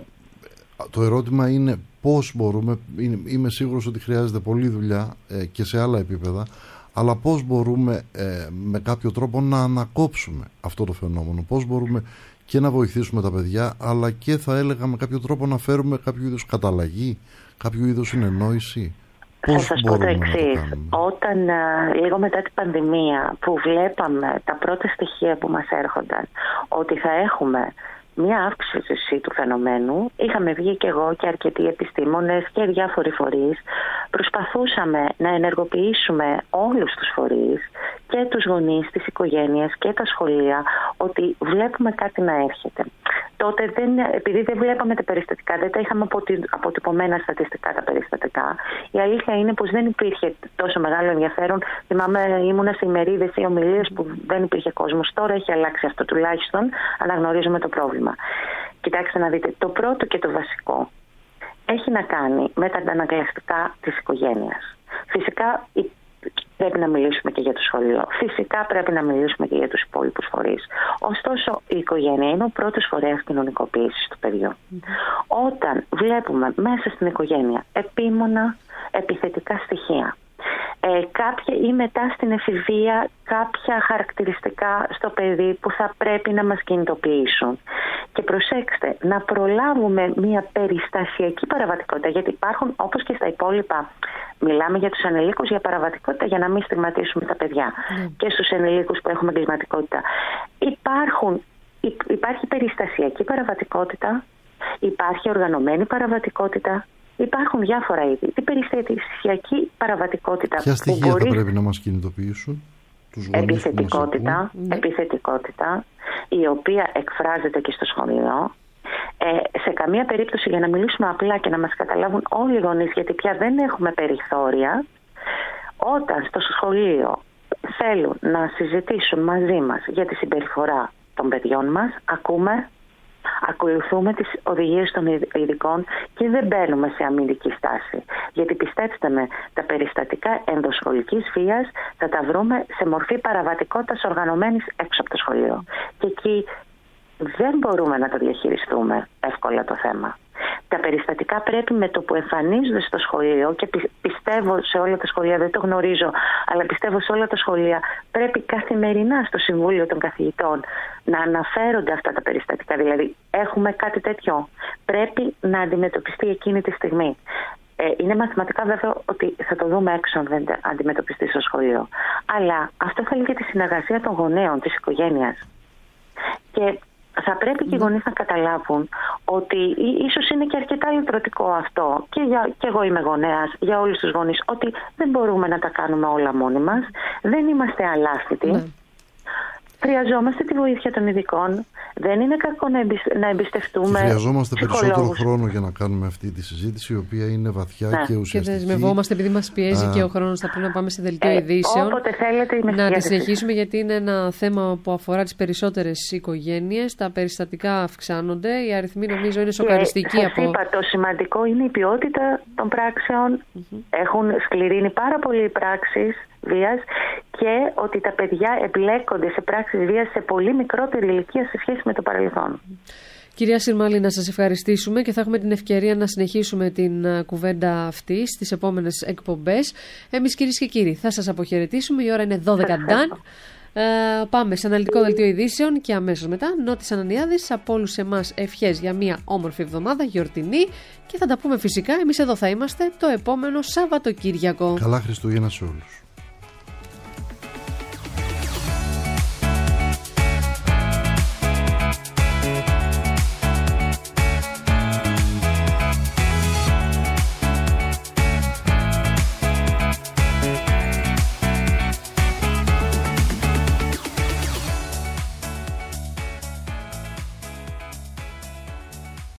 το ερώτημα είναι πώς μπορούμε, είναι, είμαι σίγουρος ότι χρειάζεται πολλή δουλειά ε, και σε άλλα επίπεδα, αλλά πώς μπορούμε ε, με κάποιο τρόπο να ανακόψουμε αυτό το φαινόμενο, πώς μπορούμε και να βοηθήσουμε τα παιδιά, αλλά και θα έλεγα με κάποιο τρόπο να φέρουμε κάποιο είδους καταλλαγή, κάποιο είδους συνεννόηση.
Θα σας πω το εξής. Όταν λίγο μετά την πανδημία που βλέπαμε τα πρώτα στοιχεία που μας έρχονταν ότι θα έχουμε μια αύξηση του φαινομένου, είχαμε βγει και εγώ και αρκετοί επιστήμονες και διάφοροι φορείς, προσπαθούσαμε να ενεργοποιήσουμε όλους τους φορείς και τους γονείς, τις οικογένειες και τα σχολεία, ότι βλέπουμε κάτι να έρχεται. Τότε, δεν, επειδή δεν βλέπαμε τα περιστατικά, δεν τα είχαμε αποτυπωμένα στατιστικά τα περιστατικά, η αλήθεια είναι πως δεν υπήρχε τόσο μεγάλο ενδιαφέρον. Θυμάμαι, ήμουνα σε ημερίδες ή ομιλίες που δεν υπήρχε κόσμος. Τώρα έχει αλλάξει αυτό, τουλάχιστον αναγνωρίζουμε το πρόβλημα. Κοιτάξτε να δείτε, το πρώτο και το βασικό έχει να κάνει με τα αντανακλαστικά της οικογένειας. Φυσικά πρέπει να μιλήσουμε και για το σχολείο. Φυσικά πρέπει να μιλήσουμε και για τους υπόλοιπους φορείς. Ωστόσο, η οικογένεια είναι ο πρώτος φορέας κοινωνικοποίησης του παιδιού. Mm-hmm. Όταν βλέπουμε μέσα στην οικογένεια επίμονα επιθετικά στοιχεία, ε, κάποια ή μετά στην εφηβεία κάποια χαρακτηριστικά στο παιδί που θα πρέπει να μας κινητοποιήσουν. Και προσέξτε, να προλάβουμε μια περιστασιακή παραβατικότητα, γιατί υπάρχουν, όπως και στα υπόλοιπα, μιλάμε για τους ανηλίκους για παραβατικότητα για να μην στιγματίσουμε τα παιδιά. Mm. Και στους ενηλίκους που έχουμε εγκληματικότητα. Υπάρχουν, υπάρχει περιστασιακή παραβατικότητα, υπάρχει οργανωμένη παραβατικότητα, υπάρχουν διάφορα είδη. Η περιστασιακή παραβατικότητα.
Ποια στοιχεία
που μπορεί...
θα πρέπει να μας κινητοποιήσουν?
Επιθετικότητα, επιθετικότητα, η οποία εκφράζεται και στο σχολείο. Ε, σε καμία περίπτωση, για να μιλήσουμε απλά και να μας καταλάβουν όλοι οι γονείς, γιατί πια δεν έχουμε περιθώρια, όταν στο σχολείο θέλουν να συζητήσουν μαζί μας για τη συμπεριφορά των παιδιών μας, ακούμε, ακολουθούμε τις οδηγίες των ειδικών και δεν μπαίνουμε σε αμυντική στάση. Γιατί πιστέψτε με, τα περιστατικά ενδοσχολικής βίας θα τα βρούμε σε μορφή παραβατικότητας οργανωμένης έξω από το σχολείο. Και εκεί δεν μπορούμε να το διαχειριστούμε εύκολα το θέμα. Τα περιστατικά πρέπει με το που εμφανίζονται στο σχολείο, και πιστεύω σε όλα τα σχολεία, δεν το γνωρίζω, αλλά πιστεύω σε όλα τα σχολεία, πρέπει καθημερινά στο Συμβούλιο των Καθηγητών να αναφέρονται αυτά τα περιστατικά. Δηλαδή, έχουμε κάτι τέτοιο. Πρέπει να αντιμετωπιστεί εκείνη τη στιγμή. Ε, είναι μαθηματικά βέβαιο ότι θα το δούμε έξω αν δεν αντιμετωπιστεί στο σχολείο. Αλλά αυτό θέλει και τη συνεργασία των γονέων, της οικογένειας. Και θα πρέπει και οι γονείς να καταλάβουν ότι ίσως είναι και αρκετά λυτρωτικό αυτό, και, για, και εγώ είμαι γονέας, για όλους τους γονείς, ότι δεν μπορούμε να τα κάνουμε όλα μόνοι μας, δεν είμαστε αλάστητοι. Ναι. Χρειαζόμαστε τη βοήθεια των ειδικών. Δεν είναι κακό να, εμπισ... να εμπιστευτούμε. Και
χρειαζόμαστε περισσότερο χρόνο για να κάνουμε αυτή τη συζήτηση, η οποία είναι βαθιά, ναι, και ουσιαστική. Και
δεσμευόμαστε, επειδή μας πιέζει Α. και ο χρόνος, θα πρέπει να πάμε σε δελτίο ε, ειδήσεων.
Όποτε θέλετε,
να τη συνεχίσουμε, γιατί είναι ένα θέμα που αφορά τις περισσότερες οικογένειες. Τα περιστατικά αυξάνονται. Οι αριθμοί, νομίζω, είναι σοκαριστικοί.
Από... είπα, το σημαντικό είναι η ποιότητα των πράξεων. Mm-hmm. Έχουν σκληρύνει πάρα πολλοί οι πράξεις βίας, και ότι τα παιδιά εμπλέκονται σε πράξεις βίας σε πολύ μικρότερη ηλικία σε σχέση με το παρελθόν.
Κυρία Συρμαλή, να σας ευχαριστήσουμε, και θα έχουμε την ευκαιρία να συνεχίσουμε την κουβέντα αυτή στις επόμενες εκπομπές. Εμείς, κυρίες και κύριοι, θα σας αποχαιρετήσουμε. Η ώρα είναι δώδεκα νταν. Ε, πάμε σε αναλυτικό δελτίο ειδήσεων και αμέσως μετά Νότης Ανανιάδης. Από όλους εμάς ευχές για μια όμορφη εβδομάδα, γιορτινή, και θα τα πούμε φυσικά. Εμείς εδώ θα είμαστε το επόμενο Σαββατοκύριακο.
Καλά Χριστούγεννα σε όλους.